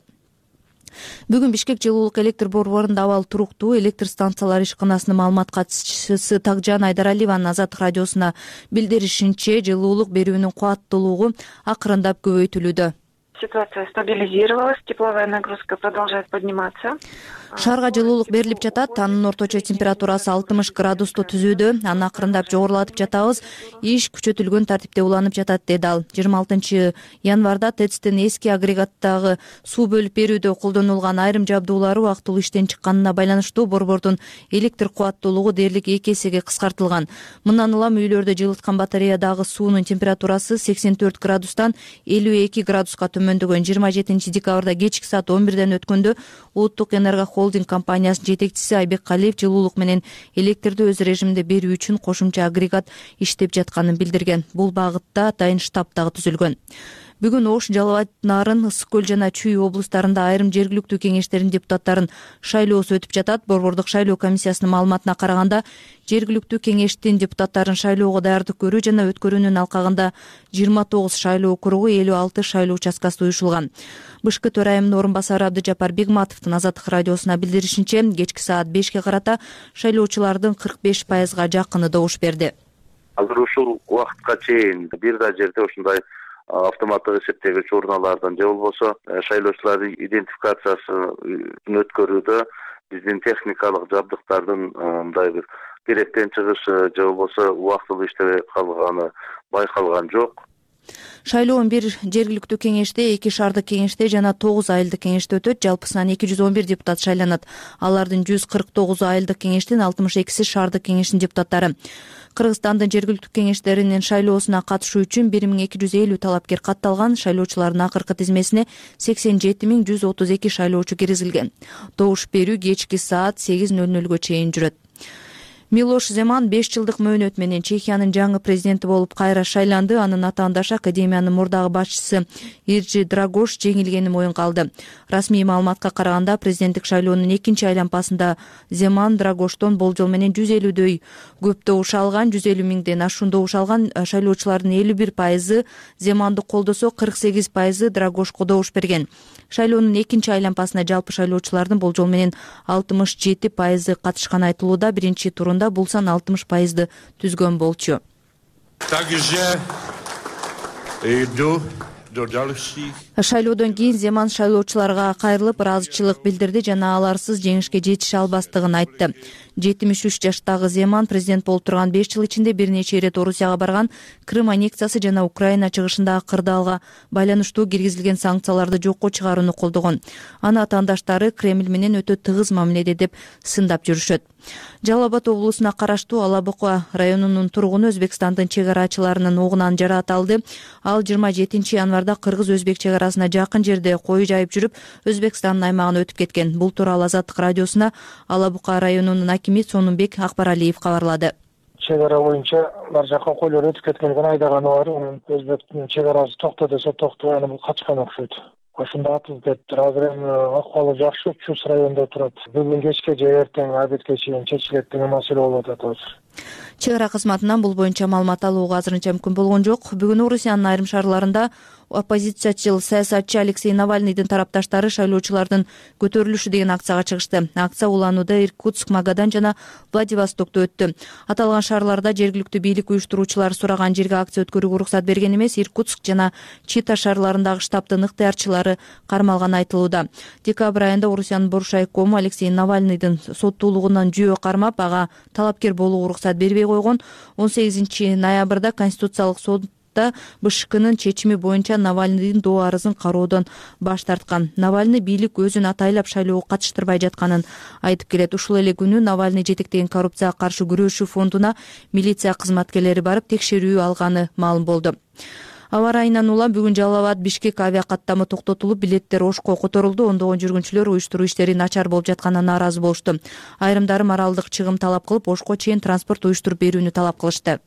Бүгүн Бишкек жылуулук электр борборунда абал туруктуу электр станциялары ишканасынын маалымат катчысы Такжан Айдаралиеванын Азаттык радиосуна билдиришинче, жылуулук берүүнүн кубаттуулугу акырындап көбөйтүлүүдө. Ситуация стабилизировалась, тепловая нагрузка продолжает подниматься. Шаарга жылуулук берилип жатат, анын орточо температурасы алтымыш градусту түзүүдө, аны акырындап жогорулатып жатабыз, иш күчөтүлгөн тартипте уланып жатат, деди ал. жыйырма алтынчы январда ТЭЦтин эски агрегаттагы суу бөлүп берүүдө колдонулган айрым жабдуулары убактылуу иштен чыкканына байланыштуу борбордун электр кубаттуулугу дээрлик эки эсеге кыскартылган. Мындан улам үйлөрдө жылыткан батареядагы суунун температурасы сексен төрт градустан элүү эки градуска төмөндөгөн. жыйырма жетинчи декабрда кечки саат он бирден өткөндө Улуттук Энерго холдинг компаниясынын жетекчиси Айбек Калиев жылуулук менен электрди өз режиминде берүү үчүн кошумча агрегат иштеп жатканын билдирген. Бул багытта атайын штаб дагы түзүлгөн. Бүгүн Ош, Жалал Абад, Нарын, Ысык көл жана Чүй облустарында айрым жергиликтүү кеңештердин депутаттарын шайлоосу өтүп жатат. Борбордук шайлоо комиссиясынын маалыматына караганда, жергиликтүү кеңештин депутаттарын шайлоого даярдык көрүү жана өткөрүүнүн алкагында жыйырма тогуз шайлоо округу, элүү алты шайлоо участкасы уюшулган. БШК төрайымынын орун басары Абдыжапар Бегматовдун Азаттык радиосуна билдиришинче, кечки саат бешке карата шайлоочулардын кырк беш пайызга жакыны добуш берди. Азыр ушул убакытка чейин бир да жерде ушундай автоматтык эсептегич урналардан же болбосо шайлоочулардын идентификациясын өткөрүүдө биздин техникалык жабдыктардын мындай бир керектен чыгышы же болбосо убактылуу иштебей калганы байкалган жок. Шайлоо бир жергиликтүү кеңеште, эки шаардык кеңеште жана тогуз айылдык кеңеште өтөт. Жалпысынан эки жүз он бир депутат шайланат. Алардын жүз кырк тогузу айылдык кеңештин, алтымыш экиси шаардык кеңештин депутаттары. Кыргызстандын жергиликтүү кеңештеринин шайлоосуна катышуу үчүн бир миң эки жүз элүү талапкер катталган. Шайлоочулардын акыркы тизмесине сексен жети миң жүз отуз эки шайлоочу киргизилген. Добуш берүү кечки саат сегиз нөл нөлгө чейин жүрөт. Милош Земан беш жылдык мөөнөт менен Чехиянын жаңы президенти болуп кайра шайланды. Анын атаандаш академиянын мурдагы башчысы Иржи Драгош жеңилгени моюнга алды. Расмий маалыматка караганда президенттик шайлоонун экинчи айлампасында Земан Драгоштон болжол менен жүз элүүдөй көп добуш алган. жүз элүү миңден ашуун добуш алган шайлоочулардын элүү бир пайызы Земанды колдосо, кырк сегиз пайызы Драгошко добуш берген. Шайлоонун экинчи айлампасына жалпы шайлоочулардын болжол менен алтымыш жети пайызы катышканы айтылууда. Биринчи турунда бул сан алтымыш пайызды түзгөн болчу. Шайлоодон кийин Земан шайлоочуларга кайрылып ыраазычылык билдирди жана аларсыз жеңишке жетише албастыгын айтты. жетимиш үч жаштагы Земан президент болуп турган беш жыл ичинде бир нече ирет Орусияга барган, Крым аннексиясы жана Украина чыгышындагы кырдаалга байланыштуу киргизилген санкцияларды жокко чыгарууну колдогон. Анын атаандаштары Кремль менен өтө тыгыз мамиледе деп сындап жүрүшөт. Жалал Абад облусуна караштуу Алабука районунун тургуну Өзбекстандын чек арачыларынын огунан жараат алды. Ал жыйырма жетинчи январда кыргыз-өзбек чек арасына жакын жерде кою жайып жүрүп, Өзбекстандын аймагына өтүп кеткен. Бул тууралуу Азаттык радиосуна Алабука районунун акими Сонунбек Акбаралиев кабарлады. Чек ара боюнча бар жака койлор өтүп кеткенден айдаганы бар. Өзбектин чек арасы токто десе токтобой, аны бул качкан окшойт. Ошондо атылып кетти. Азыр эми акыбалы жакшы, Чус районунда турат. Бүгүн кечке же эртең обедке чейин чечилет деген маселе болуп атат азыр. Чек ара кызматынан бул боюнча маалымат алууга азырынча мүмкүн болгон жок. Бүгүн Орусиянын айрым шаарларында оппозициячыл саясатчы Алексей Навальныйдын тарапташтары шайлоочулардын көтөрүлүшү деген акцияга чыгышты. Акция уланууда Иркутск, Магадан жана Владивостокто өттү. Аталган шаарларда жергиликтүү бийлик уюштуруучулары сураган жерге акция өткөрүүгө уруксат берген эмес. Иркутск жана Чита шаарларындагы штабтын ыктыярчылары кармалганы айтылууда. Декабрь айында Орусиянын Бош айкому Алексей Навальныйдын соттуулугунан жүйө кармап, ага талапкер болууга уруксат бербей койгон. он сегизинчи ноябрда Конституциялык сот БШКнын чечими боюнча Навальныйдын доо арызын кароодон баш тарткан. Навальный бийлик өзүн атайлап шайлоого катыштырбай жатканын айтып келет. Ушул эле күнү Навальный жетектеген коррупцияга каршы күрөшүү фондуна милиция кызматкерлери барып текшерүү алганы маалым болду. Аба ырайынан улам бүгүн Жалал Абад Бишкек авиа каттамы токтотулуп, билеттер ошко которулду. Ондогон жүргүнчүлөр уюштуруу иштери начар болуп жатканына нааразы болушту. Айрымдары моралдык чыгым талап кылып, ошко чейин транспорт уюштуруп берүүнү талап кылышты.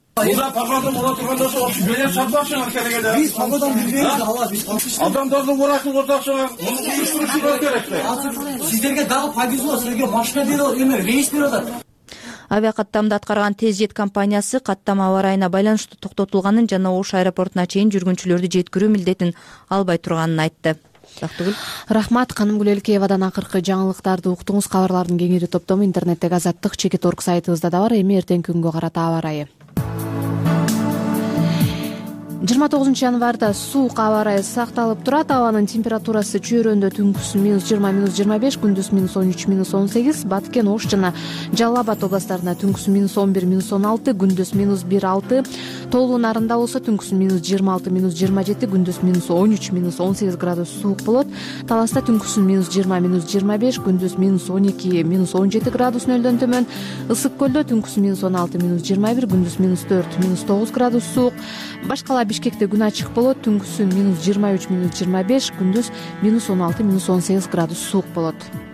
Адамдарды орашып ортакчыга уюштуруучулар керекпи? Сиздерге дагы повезло, силерге машина берип, эме рейс берип атат. Авиакаттамды аткарган Тез жет компаниясы каттама аба ырайына байланыштуу токтотулганын жана Ош аэропортуна чейин жүргүнчүлөрдү жеткирүү милдетин албай турганын айтты. Рахмат. Канымгүл Элкеевадан акыркы жаңылыктарды уктуңуз. Кабарлардын кеңири топтому интернеттеги Азаттык чекит орг сайтыбызда да бар. Эми эртеңки күнгө карата аба ырайы. жыйырма тогузунчу январда суук аба ырайы сакталып турат. Абанын температурасы чөйрөндө түнкүсүн минус жыйырма минус жыйырма беш, күндүз минус он үч минус он сегиз, Баткен, Ош жана Жалал Абад областарында түнкүсүн минус он бир минус он алты, күндүз минус бир алты, Тоолуу Нарында болсо түнкүсүн минус жыйырма алты минус жыйырма жети, күндүз минус он үч минус он сегиз градус суук болот. Таласта түнкүсүн минус жыйырма минус жыйырма беш, күндүз минус он эки минус он жети градус нөлдөн төмөн. Ысык көлдө түнкүсүн минус он алты минус жыйырма бир, күндүз минус төрт минус тогуз градус суук. Башкала Бишкекте күн ачык болот. Түнкүсүн минус жыйырма үч минус жыйырма беш, күндүз минус он алты минус он сегиз градус суук болот.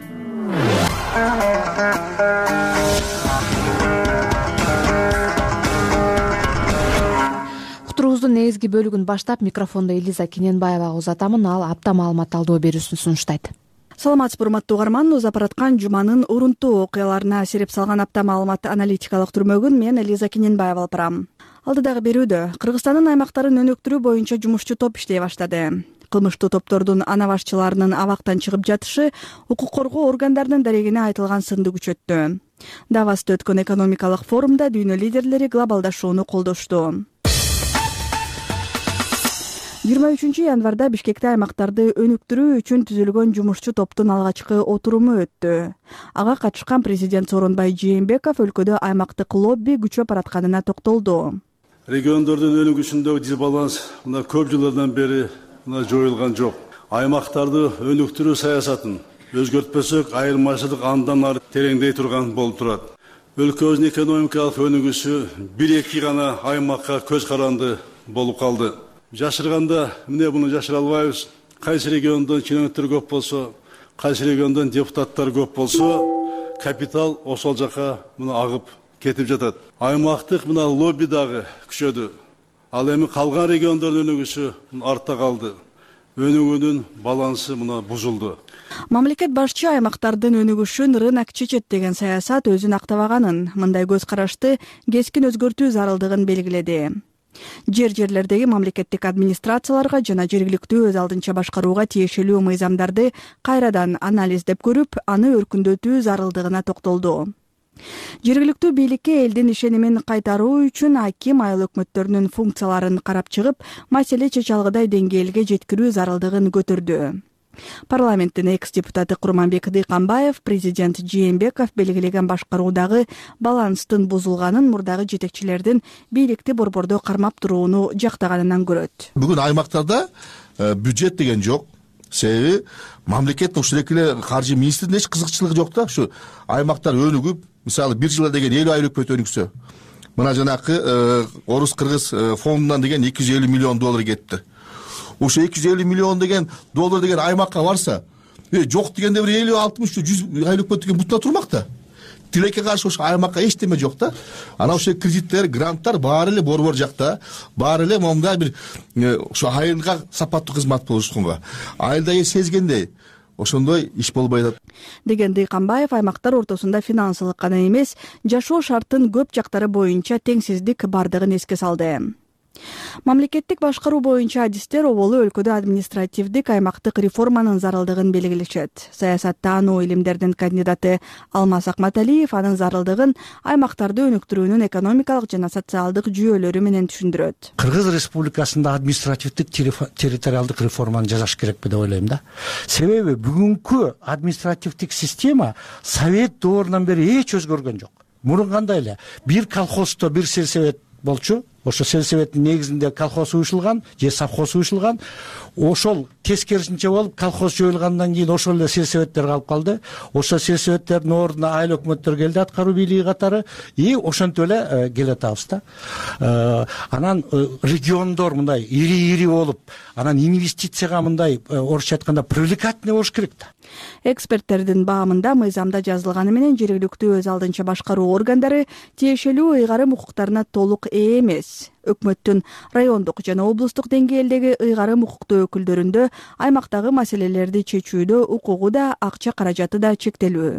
Уктуруубуздун негизги бөлүгүн баштап микрофондо Элиза Кененбаевага узатамын. Ал апта маалымат талдоо берүүсүн сунуштайт. Саламатсызбы, урматтуу угарман. Узап бараткан жуманын урунтуу окуяларына сереп салган апта маалымат аналитикалык түрмөгүн мен Элиза Кененбаева алып барам. Алдыдагы берүүдө Кыргызстандын аймактарын өнүктүрүү боюнча жумушчу топ иштей баштады. Кылмыштуу топтордун ана башчыларынын абактан чыгып жатышы укук коргоо органдарынын дарегине айтылган сынды күчөттү. Даваста өткөн экономикалык форумда дүйнө лидерлери глобалдашууну колдошту. жыйырма үчүнчү январда Бишкекте аймактарды өнүктүрүү үчүн түзүлгөн жумушчу топтун алгачкы отуруму өттү. Ага катышкан президент Сооронбай Жээнбеков өлкөдө аймактык лобби күчөп баратканына токтолду. Региондордун өнүгүшүндөгү дисбаланс мына көп жылдардан бери мына жоюлган жок. Аймактарды өнүктүрүү саясатын өзгөртпөсөк, айырмачылык андан ары тереңдей турган болуп турат. Өлкөбүздүн экономикалык өнүгүшү бир эки гана аймакка көз каранды болуп калды. Жашырганда эмне буну жашыра албайбыз. Кайсы региондон чиновниктер көп болсо, кайсы региондон депутаттар көп болсо, капитал ошол жака мына агып кетип жатат. Аймактык мына лобби дагы күчөдү. Ал эми калган региондордун өнүгүшү артта калды. Өнүгүүнүн балансы мына бузулду. Мамлекет башчы аймактардын өнүгүшүн рынок чечет деген саясат өзүн актабаганын, мындай көз карашты кескин өзгөртүү зарылдыгын белгиледи. Жер жерлердеги мамлекеттик администрацияларга жана жергиликтүү өз алдынча башкарууга тиешелүү мыйзамдарды кайрадан анализдеп көрүп, аны өркүндөтүү зарылдыгына токтолду. Жергиликтүү бийликке элдин ишенимин кайтаруу үчүн аким айыл өкмөттөрүнүн функцияларын карап чыгып, маселе чече алгыдай деңгээлге жеткирүү зарылдыгын көтөрдү. Парламенттин экс-депутаты Курманбек Дыйканбаев президент Жээнбеков белгилеген башкаруудагы баланстын бузулганын мурдагы жетекчилердин бийликти борбордо кармап турууну жактаганынан көрөт. Бүгүн аймактарда бюджет деген жок. Себеби мамлекет ушул эле каржы министринин эч кызыкчылыгы жок да. Ушу аймактар өнүгүп, мисалы бир жылда деген элүү айыл өкмөт өнүксө, мына жанакы орус кыргыз фондунан деген эки жүз элүү миллион доллар кетти. Ошо эки жүз элүү миллион деген доллар деген аймакка барса, жок дегенде бир элүү алтымыш жүз айыл өкмөт деген бутуна турмак да. Тилекке каршы ошо аймакка эчтеме жок да. Анан ошо кредиттер, гранттар баары эле борбор жакта, баары эле момундай бир ошо айылга сапаттуу кызмат болушкунга. Айылда сезгендей ошондой иш болбой атат деген Дыйканбаев аймактар ортосунда финансылык гана эмес, жашоо шартын көп жактары боюнча теңсиздик бардыгын эске салды. Мамлекеттик башкаруу боюнча адистер оболу өлкөдө административдик аймактык реформанын зарылдыгын белгилешет. Саясатта аноо илимдердин кандидаты Алмаз Акматалиев анын зарылдыгын аймактарды өнүктүрүүнүн экономикалык жана социалдык жүйөлөрү менен түшүндүрөт. Кыргыз Республикасында административдик территориалдык реформаны жасаш керекпи деп ойлойм да. Себеби бүгүнкү административдик система совет доорунан бери эч өзгөргөн жок. Мурун кандай эле бир колхоздо бир сельсовет болчу. Ошо сельсоветтин негизинде колхоз уюшулган, же совхоз уюшулган. Ошол тескерисинче болуп, колхоз жоюлгандан кийин ошол эле сельсоветтер калып калды. Ошо сельсоветтердин ордуна айыл өкмөттөр келди, аткаруу бийлиги катары, и ошентип эле келатабыз да. Анан региондор мындай ири-ири болуп, анан инвестицияга мындай орусча айтканда привлекательный болуш керек да. Эксперттердин баамында мыйзамда жазылганы менен жергиликтүү өз алдынча башкаруу органдары тиешелүү ыйгарым укуктарына толук ээ эмес. Өкмөттүн райондук жана облустук деңгээлдеги ыйгарым укуктуу өкүлдөрүндө аймактагы маселелерди чечүүдө укугу да, акча каражаты да чектелүү.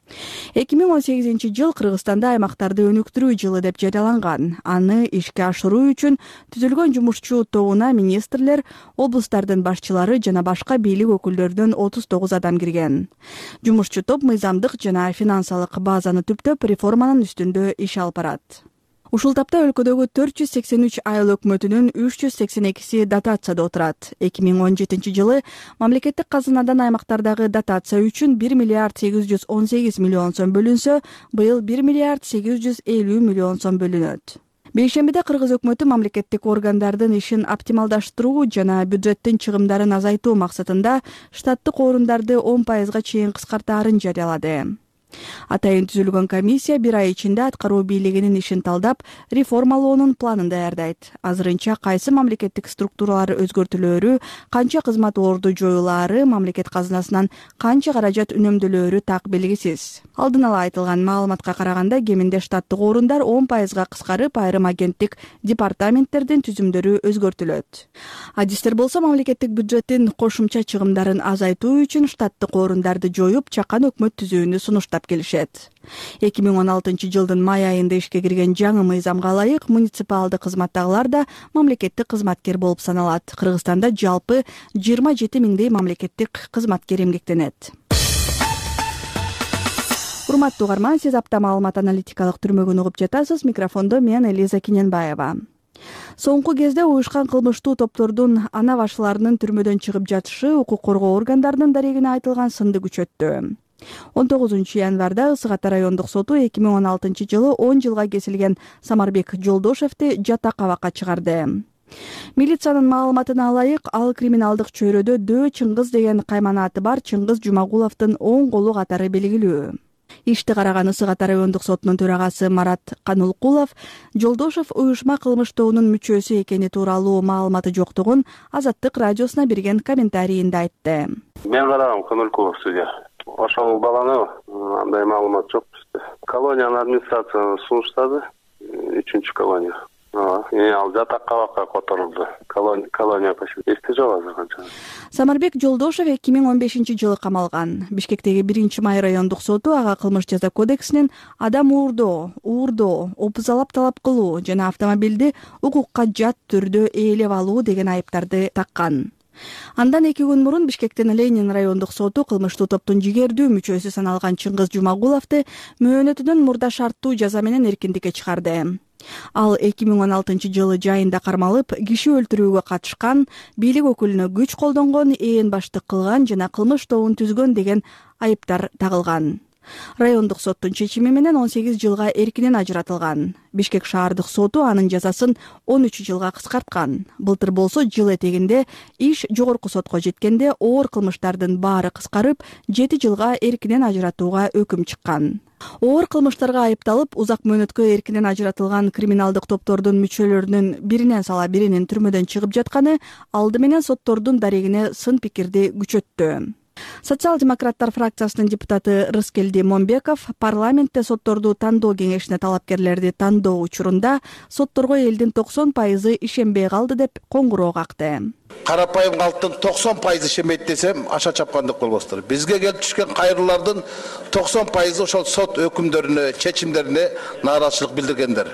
эки миң он сегизинчи жыл Кыргызстанда аймактарды өнүктүрүү жылы деп жарыяланган. Аны ишке ашыруу үчүн түзүлгөн жумушчу тобуна министрлер, облустардын башчылары жана башка бийлик өкүлдөрүнөн отуз тогуз адам кирген. Жумушчу топ мыйзамдык жана финансылык базаны түптөп реформанын үстүндө иш алып барат. Ушул тапта өлкөдөгү төрт жүз сексен үч айыл өкмөтүнүн үч жүз сексен экиси дотацияда отурат. эки миң он жетинчи жылы мамлекеттик казынадан аймактардагы дотация үчүн бир миллиард сегиз жүз он сегиз миллион сом бөлүнсө, быйыл бир миллиард сегиз жүз элүү миллион сом бөлүнөт. Бейшембиде Кыргыз өкмөтү мамлекеттик органдардын ишин оптималдаштыруу жана бюджеттин чыгымдарын азайтуу максатында штаттык орундарды он пайызга чейин кыскартаарын жарыялады. Атайын түзүлгөн комиссия бир ай ичинде аткаруу бийлигинин ишин талдап, реформалоонун планын даярдайт. Азырынча кайсы мамлекеттик структуралар өзгөртүлөөрү, канча кызмат орду жоюлаары, мамлекет казынасынан канча каражат үнөмдөлөөрү так белгисиз. Алдын ала айтылган маалыматка караганда, кеминде штаттык орундар он пайызга кыскарып, айрым агенттик департаменттердин түзүмдөрү өзгөртүлөт. Адистер болсо мамлекеттик бюджеттин кошумча чыгымдарын азайтуу үчүн штаттык орундарды жоюп, чакан өкмөт түзүүнү сунуштап келишет. эки миң он алтынчы жылдын май айында ишке кирген жаңы мыйзамга ылайык муниципалдык кызматтагылар да мамлекеттик кызматкер болуп саналат. Кыргызстанда жалпы жыйырма жети миңдей мамлекеттик кызматкер эмгектенет. Урматтуу угарман, сиз апта маалымат аналитикалык түрмөгүн угуп жатасыз. Микрофондо мен Элиза Киненбаева. Соңку кезде уюшкан кылмыштуу топтордун ана башчыларынын түрмөдөн чыгып жатышы укук коргоо органдарынын дарегине айтылган сынды күчөттү. он тогузунчу январда Ысык Ата райондук соту эки миң он алтынчы жылы он жылга кесилген Самарбек Жолдошевди жатак абакка чыгарды. Милициянын маалыматына ылайык, ал криминалдык чөйрөдө Дөө Чыңгыз деген каймана аты бар Чыңгыз Жумагуловдун оң колу катары белгилүү. Ишти караган Ысык Ата райондук сотунун төрагасы Марат Канулкулов Жолдошев уюшма кылмыш тобунун мүчөсү экени тууралуу маалыматы жоктугун Азаттык радиосуна берген комментарийинде айтты. Мен карагам Канулкулов судья. Ошол баланы андай маалымат жок бизде. Колониянын администрациясы сунуштады. Үчүнчү колония. Ооба, ал жатак кабакка которулду. Колония эсте жок азыр канча. Самарбек Жолдошев эки миң он бешинчи жылы камалган. Бишкектеги биринчи май райондук соту ага кылмыш жаза кодексинин адам уурдоо, уурдоо, опузалап талап кылуу жана автомобилди укукка жат түрдө ээлеп алуу деген айыптарды таккан. Андан эки күн мурун Бишкектин Ленин райондук соту кылмыштуу топтун жигердүү мүчөсү саналган Чыңгыз Жумагуловду мөөнөтүнөн мурда шарттуу жаза менен эркиндикке чыгарды. Ал эки миң он алтынчы жылы жайында кармалып, киши өлтүрүүгө катышкан, бийлик өкүлүнө күч колдонгон, ээн баштык кылган жана кылмыш тобун түзгөн деген айыптар тагылган. Райондук соттун чечими менен он сегиз жылга эркинен ажыратылган. Бишкек шаардык соту анын жазасын он үч жылга кыскарткан. Былтыр болсо жыл этегинде иш жогорку сотко жеткенде оор кылмыштардын баары кыскарып, жети жылга эркинен ажыратууга өкүм чыккан. Оор кылмыштарга айыпталып, узак мөөнөткө эркинен ажыратылган криминалдык топтордун мүчөлөрүнүн биринен сала биринин түрмөдөн чыгып жатканы алды менен соттордун дарегине сын пикирди күчөттү. Социал-демократтар фракциясынын депутаты Рыскелди Момбеков парламентте сотторду тандоо кеңешине талапкерлерди тандоо учурунда сотторго элдин токсон пайызы ишенбей калды деп коңгуроо какты. Карапайым калктын токсон пайызы ишенбейт десем аша чапкандык болбостур. Бизге келип түшкөн кайрылуулардын токсон пайызы ошол сот өкүмдөрүнө, чечимдерине нааразычылык билдиргендер.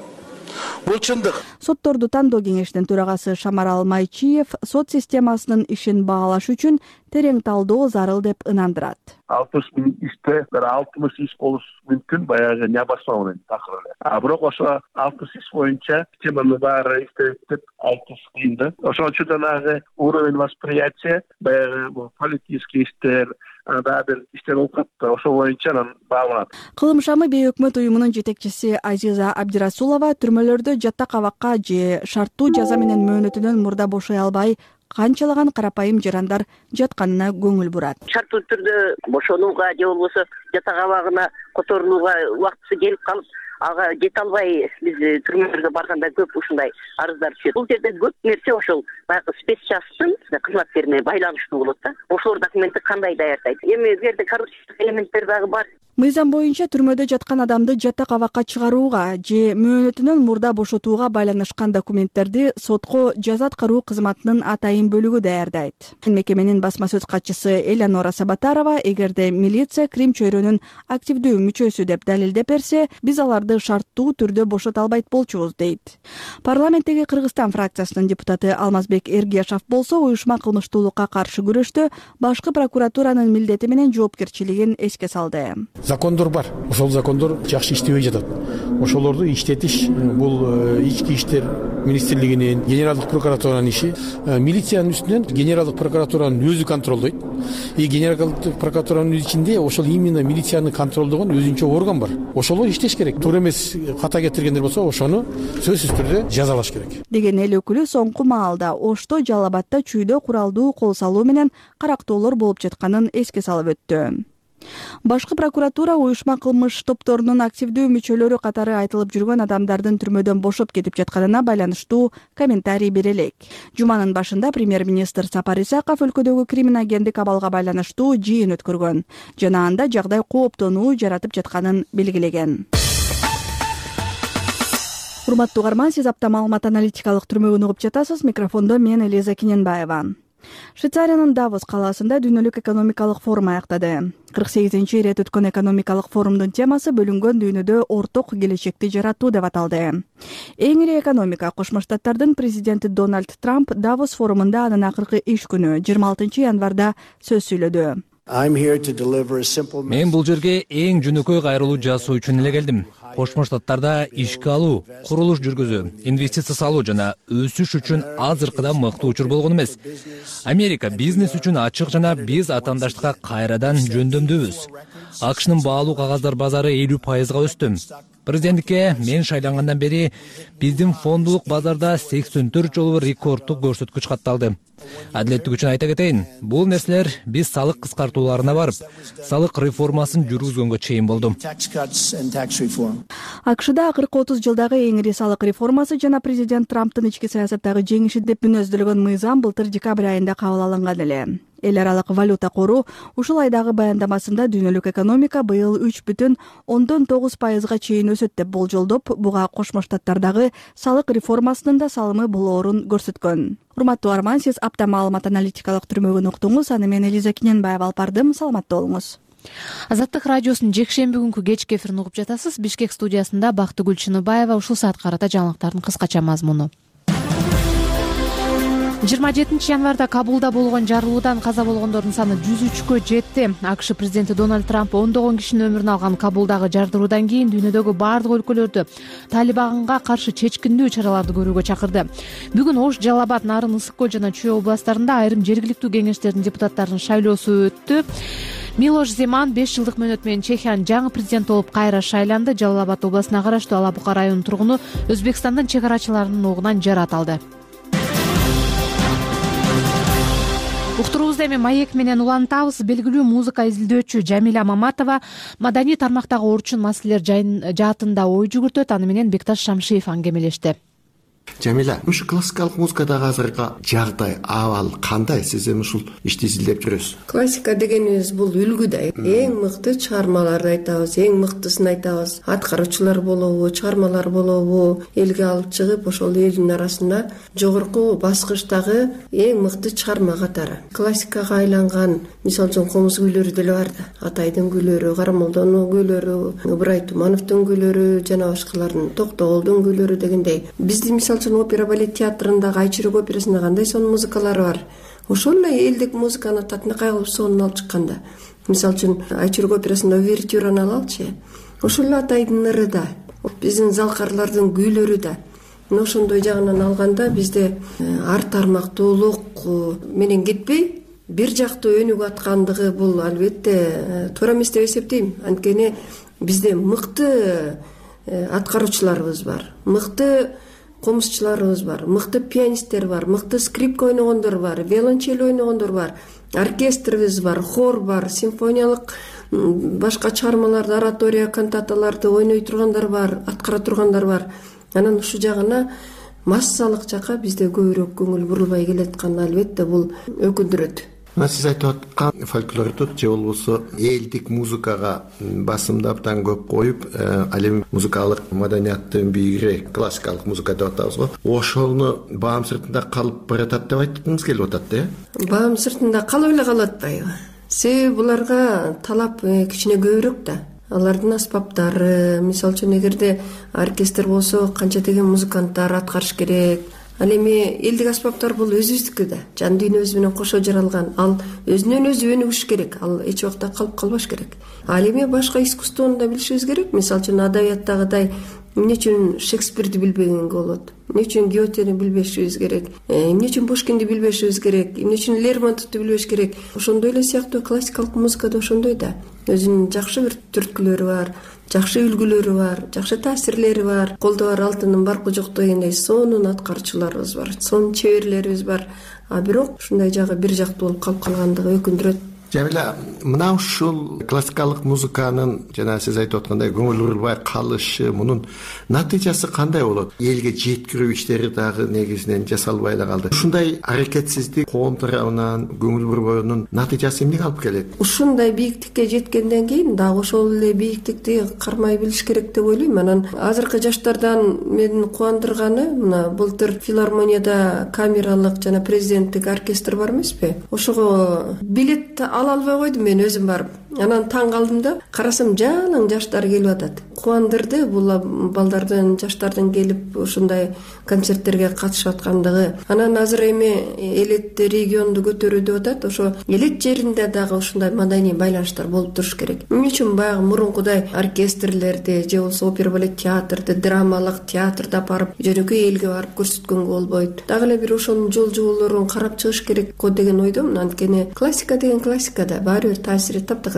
Бул чындык. Сотторду тандоо кеңешинин төрагасы Шамарал Майчиев сот системасынын ишин баалаш үчүн терең талдоо зарыл деп ынандырат. алтымыш миң иште бир алтымыш иш болуш мүмкүн, баягы нябаштоо менен такыр эле. А бирок ошо алтымыш иш боюнча теманы баары иштебейт деп айтыш кыйын да. Ошон үчүн жанагы уровень восприятия, баягы бул политический иштер, анда бир иштер болуп калды. Ошол боюнча анан бааланат. Кылымшамы бейөкмөт уюмунун жетекчиси Азиза Абдирасулова түрмөлөрдө жатак кабакка же шарттуу жаза менен мөөнөтүнөн мурда бошой албай канчалаган карапайым жарандар жатканына көңүл бурат. Шарттуу түрдө бошонууга же болбосо жатак абагына которулууга убактысы келип калып, ага жете албай биз түрмөлөргө барганда көп ушундай арыздар түшөт. Бул жерде көп нерсе ошол баягы спецчастын кызматкерине байланыштуу болот да. Ошолор документти кандай даярдайт? Эми бу жерде коррупциялык элементтер дагы бар. Мыйзам боюнча түрмөдө жаткан адамды жатак абакка чыгарууга же мөөнөтүнөн мурда бошотууга байланышкан документтерди сотко жаза аткаруу кызматынын атайын бөлүгү даярдайт. Мекеменин басма сөз катчысы Элеонора Сабатарова эгерде милиция Крим чөйрөнүн активдүү мүчөсү деп далилдеп берсе, биз аларды шарттуу түрдө бошото албайт болчубуз дейт. Парламенттеги Кыргызстан фракциясынын депутаты Алмазбек Эргешов болсо уюшма кылмыштуулукка каршы күрөштө башкы прокуратуранын милдети менен жоопкерчилигин эске салды. Закондор бар. Ошол закондор жакшы иштебей жатат. Ошолорду иштетиш бул ички иштер министрлигинин, генералдык прокуратуранын иши. Милициянын үстүнөн генералдык прокуратуранын өзү контролдойт. И генералдык прокуратуранын ичинде ошол именно милициянын контролдогон өзүнчө орган бар. Ошолор иштеш керек. Туура эмес ката кетиргендер болсо, ошону сөзсүз түрдө жазалаш керек. Деген эл өкүлү соңку маалда Ошто, Жалал Абадта чүйдө куралдуу кол салуу менен карактоолор болуп жатканын эске салып өттү. Башкы прокуратура уюшма кылмыш топторунун активдүү мүчөлөрү катары айтылып жүргөн адамдардын түрмөдөн бошоп кетип жатканына байланыштуу комментарий бере элек. Жуманын башында премьер-министр Сапар Исаков өлкөдөгү криминогендик абалга байланыштуу жыйын өткөргөн жана анда жагдай кооптонуу жаратып жатканын белгилеген. Урматтуу угарман, сиз апта маалымат аналитикалык түрмөгүн угуп жатасыз. Микрофондо мен Элиза Кененбаева. Швейцариянын Давос калаасында дүйнөлүк экономикалык форум аяктады. кырк сегизинчи ирет өткөн экономикалык форумдун темасы бөлүнгөн дүйнөдө орток келечекти жаратуу деп аталды. Эң ири экономика Кошмо Штаттардын президенти Дональд Трамп Давос форумунда анын акыркы иш күнү жыйырма алтынчы январда сөз сүйлөдү. Мен бул жерге эң жөнөкөй кайрылуу жасоо үчүн эле келдим. Кошмо Штаттарда ишке алуу, курулуш жүргүзүү, инвестиция салуу жана өсүш үчүн азыркыда мыкты учур болгон эмес. Америка бизнес үчүн ачык жана биз атаандаштыкка кайрадан жөндөмдөбүз. АКШнын баалуу кагаздар базары элүү пайызга өстү. Президенттикке мен шайлангандан бери биздин фондулук базарда сексен төрт жолу рекордтук көрсөткүч катталды. Адилеттик үчүн айта кетейин, бул нерселер биз салык кыскартууларына барып, салык реформасын жүргүзгөнгө чейин болду. акшда акыркы отуз жылдагы эң ири салык реформасы жана президент Трамптын ички саясаттагы жеңиши деп мүнөздөлгөн мыйзам былтыр декабрь айында кабыл алынган эле. Эл аралык валюта кору ушул айдагы баяндамасында дүйнөлүк экономика быйыл үч бүтүн ондон тогуз пайызга чейин өсөт деп болжолдоп, буга Кошмо Штаттардагы салык реформасынын да салымы болоорун көрсөткөн. Урматтуу угарман, сиз апта маалымат аналитикалык түрмөгүн уктуңуз. Аны мен Элиза Киненбаева алып бардым. Саламатта болуңуз. Азаттык радиосунун жекшемби күнкү кечки эфирин угуп жатасыз. Бишкек студиясында Бактыгүл Чыныбаева ушул саат карата жаңылыктардын кыскача мазмуну. жыйырма жетинчи январда Кабулда болгон жарылуудан каза болгондордун саны жүз үчкө жетти. АКШ президенти Дональд Трамп ондогон кишинин өмүрүн алган Кабулдагы жардыруудан кийин дүйнөдөгү бардык өлкөлөрдү Талибанга каршы чечкиндүү чараларды көрүүгө чакырды. Бүгүн Ош, Жалал-Абад, Нарын, Ысык Көл жана Чүй областарында айрым жергиликтүү кеңештердин депутаттарынын шайлоосу өттү. Милош Земан беш жылдык мөөнөт менен Чехиянын жаңы президенти болуп кайра шайланды. Жалал-Абад областына караштуу Ала-Бука районунун тургуну Өзбекстандын чек арачыларынын огунан жарат алды. Уктуруубузду эми маек менен улантабыз. Белгилүү музыка изилдөөчү Жамиля Маматова маданий тармактагы орчун маселелер жаатында ой жүгүртөт. Аны менен Бекташ Шамшиев аңгемелешти. Жамиля, ушу классикалык музыкадагы азыркы жагдай, абал кандай? Сиз эми ушул ишти изилдеп жүрөсүз. Классика дегенибиз бул үлгү да. Эң мыкты чыгармаларды айтабыз, эң мыктысын айтабыз. Аткаруучулар болобу, чыгармалар болобу, элге алып чыгып, ошол элдин арасында жогорку баскычтагы эң мыкты чыгарма катары. Классикага айланган, мисалы үчүн комуз күйлөрү деле бар да. Атайдын күйлөрү, Карамолдонун күйлөрү, Ыбырай Тумановдун күйлөрү жана башкалардын, Токтоголдун күйлөрү дегендей. Биздин мисалы үчүн опера балет театрындагы Айчырык операсында кандай сонун музыкалар бар. Ошол эле элдик музыканы татынакай кылып сонун алып чыкканда. Мисалы үчүн Айчырык операсында увертюраны алалычы. Ошол эле Атайдын ыры да, биздин залкарлардын күйлөрү да. Мына ошондой жагынан алганда бизде ар тармактуулук менен кетпей, бир жактуу өнүгүп аткандыгы бул албетте туура эмес деп эсептейм. Анткени бизде мыкты аткаруучуларыбыз бар, мыкты комузчуларыбыз бар, мыкты пианисттер бар, мыкты скрипка ойногондор бар, виолончель ойногондор бар, оркестрибиз бар, хор бар, симфониялык башка чыгармаларды, оратория, кантаталарды ойной тургандар бар, аткара тургандар бар. Анан ушул жагына массалык жака бизде көбүрөөк көңүл бурулбай келатканы албетте бул өкүндүрөт. Мына сиз айтып аткан фольклорду же болбосо элдик музыкага басымдаптан көп коюп, ал эми музыкалык маданияттын бийигири классикалык музыка деп атабыз го. Ошону баам сыртында калып баратат деп айткыңыз келип атат да? Баам сыртында калып эле калып атпайбы? Себеби буларга талап кичине көбүрөөк да. Алардын аспаптары, мисалы үчүн эгерде оркестр болсо канча деген музыканттар аткарыш керек. Ал эми элдик аспаптар бул өзүбүздүкү да, жан дүйнөбүз менен кошо жаралган. Ал өзүнөн өзү өнүгүш керек, ал эч убакта калып калбаш керек. Ал эми башка искусствону да билишибиз керек. Мисалы үчүн адабияттагыдай эмне үчүн Шекспирди билбегенге болот? Эмне үчүн Гётени билбешибиз керек? Эмне үчүн Пушкинди билбешибиз керек? Эмне үчүн Лермонтовду билбеш керек? Ошондой эле сыяктуу классикалык музыкада ошондой да. Өзүнүн жакшы бир түрткүлөрү бар, жакшы үлгүлөрү бар, жакшы таасирлери бар. Колдо бар алтындын баркы жок дегендей сонун аткаруучуларыбыз бар, сонун чеберлерибиз бар. А бирок ушундай жагы бир жактуу болуп калып калгандыгы өкүндүрөт. Жамиля, мына ушул классикалык музыканын жана сиз айтып аткандай көңүл бурулбай калышы, мунун натыйжасы кандай болот? Элге жеткирүү иштери дагы негизинен жасалбай эле калды. Ушундай аракетсиздик коом тарабынан көңүл бурбоонун натыйжасы эмнеге алып келет? Ушундай бийиктикке жеткенден кийин дагы ошол эле бийиктикти кармай билиш керек деп ойлойм. Анан азыркы жаштардан мени кубандырганы, мына былтыр филармонияда камералык жана президенттик оркестр бар эмеспи? Ошого билет ала албай койдум мен өзүм барып. Анан таң калдым да, карасам жалаң жаштар келип атат. Кубандырды бул балдардын, жаштардын келип ушундай концерттерге катышып аткандыгы. Анан азыр эми элет регионду көтөрүү деп атат. Ошо элет жеринде дагы ушундай маданий байланыштар болуп туруш керек. Эмне үчүн баягы мурункудай оркестрлерди же болбосо опера балет театрды, драмалык театрды апарып жөнөкөй элге барып көрсөткөнгө болбойт. Дагы эле бир ошонун жол жоболорун карап чыгыш керек го деген ойдомун. Анткени классика деген классика да баары бир таасири таптакыр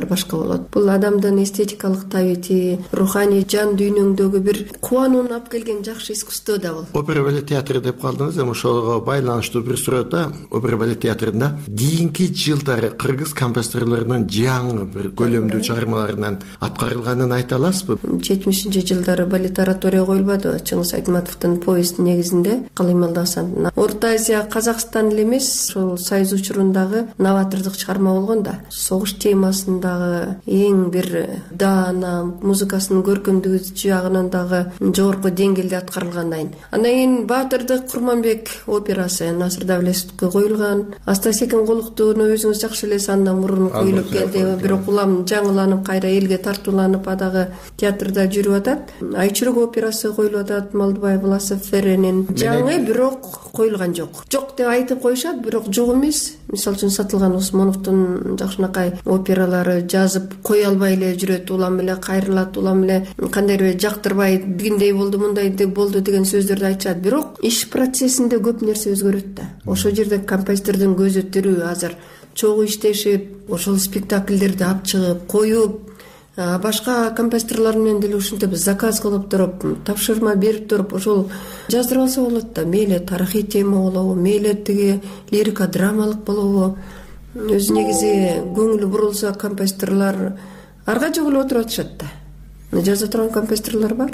башка болот. Бул адамдын эстетикалык табити, руханий жан дүйнөңдөгү бир кубанууну алып келген жакшы искусство да бул. Опера балет театры деп калдыңыз, эми ошого байланыштуу бир суроо да. Опера балет театрында кийинки жылдары кыргыз композиторлорунун жаңы бир көлөмдүү чыгармаларынан аткарылганын айта аласызбы? жетимишинчи жылдары балет оратория коюлбадыбы? Чыңгыз Айтматовдун повести негизинде Калыймалды Асандын. Орто Азия, Казакстан эле эмес, ошол Союз учурундагы новатордук чыгарма болгон да. Согуш темасындагы эң бир даана, музыкасынын көркөмдүгү жагынан дагы жогорку деңгээлде аткарылгандан кийин. Андан кийин Баатырдык Курманбек операсы Насыр Давлетовго коюлган. Астасекин Голуктууну өзүңүз жакшы эле андан мурун коюлуп келди. Бирок улам жаңыланып, кайра элге тартууланып, адагы театрда жүрүп атат. Айчырык операсы коюлуп атат. Малдыбай Власов Ференин жаңы, бирок коюлган жок. Жок деп айтып коюшат, бирок жок эмес. Мисалы үчүн Сатылган Усмоновдун жакшынакай опералары жазып кое албай эле жүрөт, улам эле кайрылат, улам эле кандайдыр бир жактырбай дегендей болду, мындай болду деген сөздөрдү айтышат. Бирок иш процессинде көп нерсе өзгөрөт да. Ошол жерде композитордун көзү тирүү, азыр чогуу иштешип, ошол спектакльдерди алып чыгып, коюп, башка композиторлор менен деле ушинтип заказ кылып туруп, тапшырма берип туруп, ошол жаздырып алса болот да. Мейли тарыхый тема болобу, мейли тиги лирика драмалык болобу. Өзү негизи көңүлү бурулса композиторлор арга жок эле отуруп атышат да. Жаза турган композиторлор бар.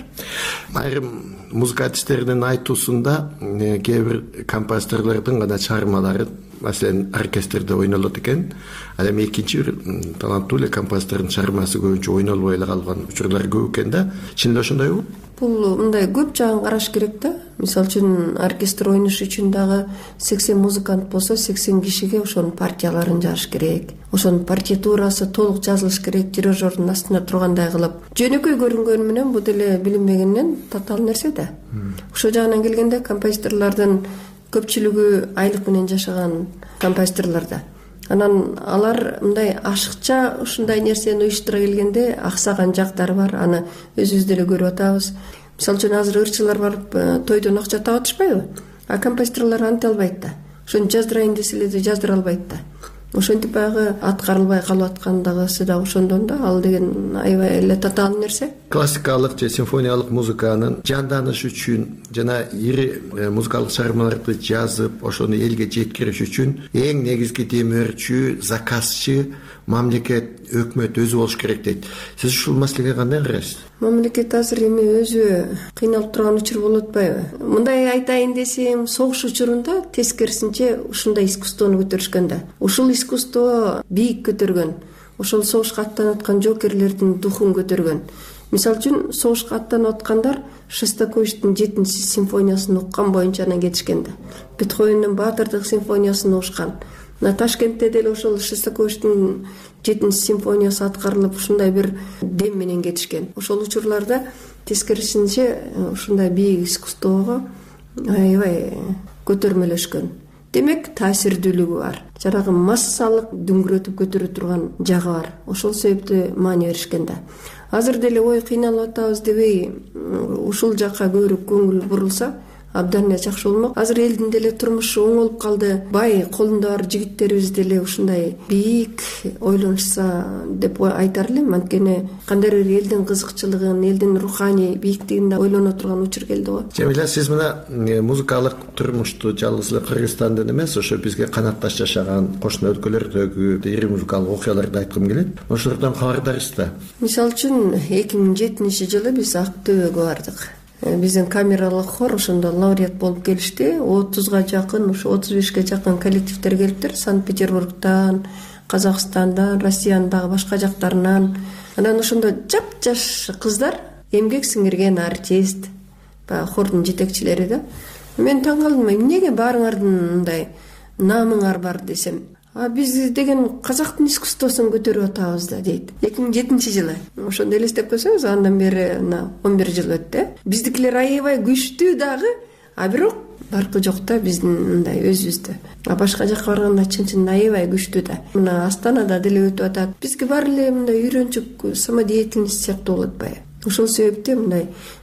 Айрым музыка артисттеринин айтуусунда кээ бир композиторлордун гана чыгармалары, маселен, оркестрде ойнолот экен. Ал эми экинчи бир таланттуу эле композитордун чыгармасы көбүнчө ойнолбой эле калган учурлар көп экен да. Чынында ошондойбу? Бул мындай көп жагын караш керек да. Мисалы үчүн оркестр ойнош үчүн дагы сексен музыкант болсо, сексен кишиге ошонун партияларын жазыш керек. Ошонун партитурасы толук жазылыш керек, дирижердун астында тургандай кылып. Жөнөкөй көрүнгөнү менен бул деле билинбегенден татаал нерсе да. Ошол жагынан келгенде композиторлордун көпчүлүгү айлык менен жашаган композиторлор да. Анан алар мындай ашыкча ушундай нерсени уюштура келгенде аксаган жактары бар. Аны өзүбүз деле көрүп атабыз. Мисалы үчүн азыр ырчылар барып тойдон акча таап атышпайбы? А композиторлор анте албайт да. Ошону жаздырайын десе эле жаздыра албайт да. Ошентип баягы аткарылбай калып аткандагысы да ошондон да. Ал деген аябай эле татаал нерсе. Классикалык же симфониялык музыканын жанданыш үчүн жана ири музыкалык чыгармаларды жазып, ошону элге жеткириш үчүн эң негизги демөөрчү, заказчы мамлекет, өкмөт өзү болуш керек дейт. Сиз ушул маселеге кандай карайсыз? Мамлекет азыр эми өзү кыйналып турган учур болуп атпайбы? Мындай айтайын десем, согуш учурунда тескерисинче ушундай искусствону көтөрүшкөн да. Ушул искусство бийик көтөргөн. Ошол согушка аттанып аткан жокерлердин духун көтөргөн. Мисалы үчүн согушка аттанып аткандар Шостаковичтин жетинчи симфониясын уккан боюнча анан кетишкен да. Бетховендин Баатырдык симфониясын угушкан. На Ташкентте деле ошол Шостаковичтин жетинчи симфониясы аткарылып, ушундай бир дем менен кетишкен. Ошол учурларда тескерисинче ушундай бийик искусствого аябай көтөрмөлөшкөн. Демек, таасирдүүлүгү бар. Жанагы массалык дүңгүрөтүп көтөрө турган жагы бар. Ошол себептен маани беришкен да. Азыр деле ой кыйналып атабыз дебей, ушул жакка көбүрөөк көңүл бурулса, абдан эле жакшы болмок. Азыр элдин деле турмушу оңолуп калды. Бай колунда бар жигиттерибиз деле ушундай бийик ойлонушса деп айтар элем. Анткени кандайдыр бир элдин кызыкчылыгын, элдин руханий бийиктигин ойлоно турган учур келди го. Жамиля, сиз мына музыкалык турмушту жалгыз эле Кыргызстандан эмес, ошо бизге канатташ жашаган кошуна өлкөлөрдөгү ири музыкалык окуяларды айткым келет. Ошолордон кабардарсыз да. Мисалы үчүн эки миң жетинчи жылы биз Ак Төбөгө бардык. Биздин камералык хор ошондо лауреат болуп келишти. отузга жакын, ушу отуз бешке жакын коллективдер келиптир. Санкт-Петербургдан, Казакстандан, Россиянын дагы башка жактарынан. Анан ошондо жап-жаш кыздар, эмгек сиңирген артист, баягы хордун жетекчилери да. Мен таң калдым, эмнеге баарыңардын мындай наамыңар бар десем. А биз деген казактын искусствосун көтөрүп атабыз да дейт. эки миң жетинчи жылы. Ошондо элестеп көрсөңүз, андан бери он бир жыл өттү. Биздикилер аябай күчтүү дагы, а бирок баркы жок да биздин мындай өзүбүздө. А башка жакка барганда чын-чын аябай күчтүү да. Мына Астанада деле өтүп атат. Бизге баары эле мындай үйрөнчүк самодеятельность сыяктуу болуп атпайбы? Ошол себептен мындай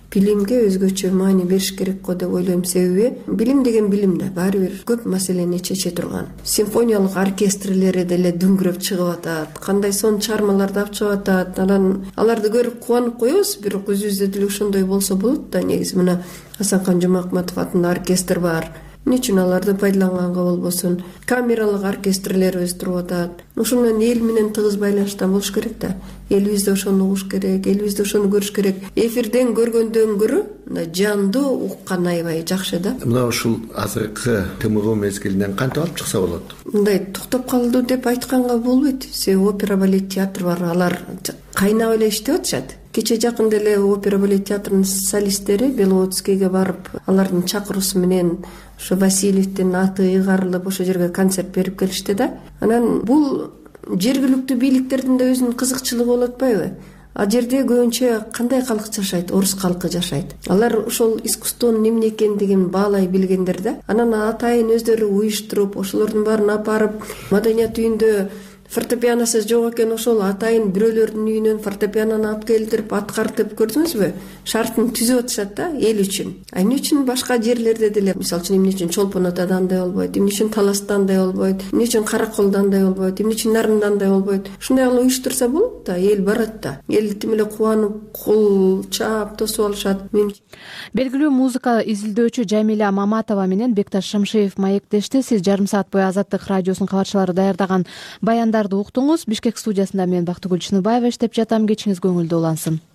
билимге өзгөчө маани бериш керек го деп ойлойм. Себеби билим деген билим да баары бир көп маселени чече турган. Симфониялык оркестрлери деле дүңгүрөп чыгып атат, кандай сонун чыгармаларды алып чыгып атат. Анан аларды көрүп кубанып коебуз, бирок өзүбүздө деле ошондой болсо болот да. Негизи мына Асанкан Жумакматов атында оркестр бар. Эмне үчүн аларды пайдаланганга болбосун? Камералык оркестрлерибиз туруп атат. Ошону менен эл менен тыгыз байланышта болуш керек да. Элибиз да ошону угуш керек, элибиз да ошону көрүш керек. Эфирден көргөндөн көрө мына жандуу уккан аябай жакшы да. Мына ушул азыркы тымыгуу мезгилинен кантип алып чыкса болот? Мындай токтоп калды деп айтканга болбойт. Себеби опера балет театр бар, алар кайнап эле иштеп атышат. Кече жакында эле опера балет театрынын солисттери Беловодскийге барып, алардын чакыруусу менен ошо Васильевдин аты ыйгарылып ошол жерге концерт берип келишти да. Анан бул жергиликтүү бийликтердин да өзүнүн кызыкчылыгы болуп атпайбы? Ал жерде көбүнчө кандай калк жашайт? Орус калкы жашайт. Алар ошол искусствонун эмне экендигин баалай билгендер да. Анан атайын өздөрү уюштуруп, ошолордун баарын алып барып маданият үйүндө фортепианосы жок экен, ошол атайын бирөөлөрдүн үйүнөн фортепианону алып келтирип аткартып көрдүңүзбү? Шартын түзүп атышат да эл үчүн. А эмне үчүн башка жерлерде деле, мисалы үчүн эмне үчүн Чолпон Атада андай болбойт, эмне үчүн Таласта андай болбойт, эмне үчүн Караколдо андай болбойт, эмне үчүн Нарында андай болбойт? Ушундай кылып уюштурса болот да, эл барат да. Эл тим эле кубанып, кол чаап, тосуп алышат. Белгилүү музыка изилдөөчү Жамиля Маматова менен Бекташ Шамшиев маектешти. Сиз жарым саат бою Азаттык радиосунун кабарчылары даярдаган баяндарды уктуңуз. Бишкек студиясында мен Бактыгүл Чыныбаева иштеп жатам. Кечиңиз көңүлдүү улансын.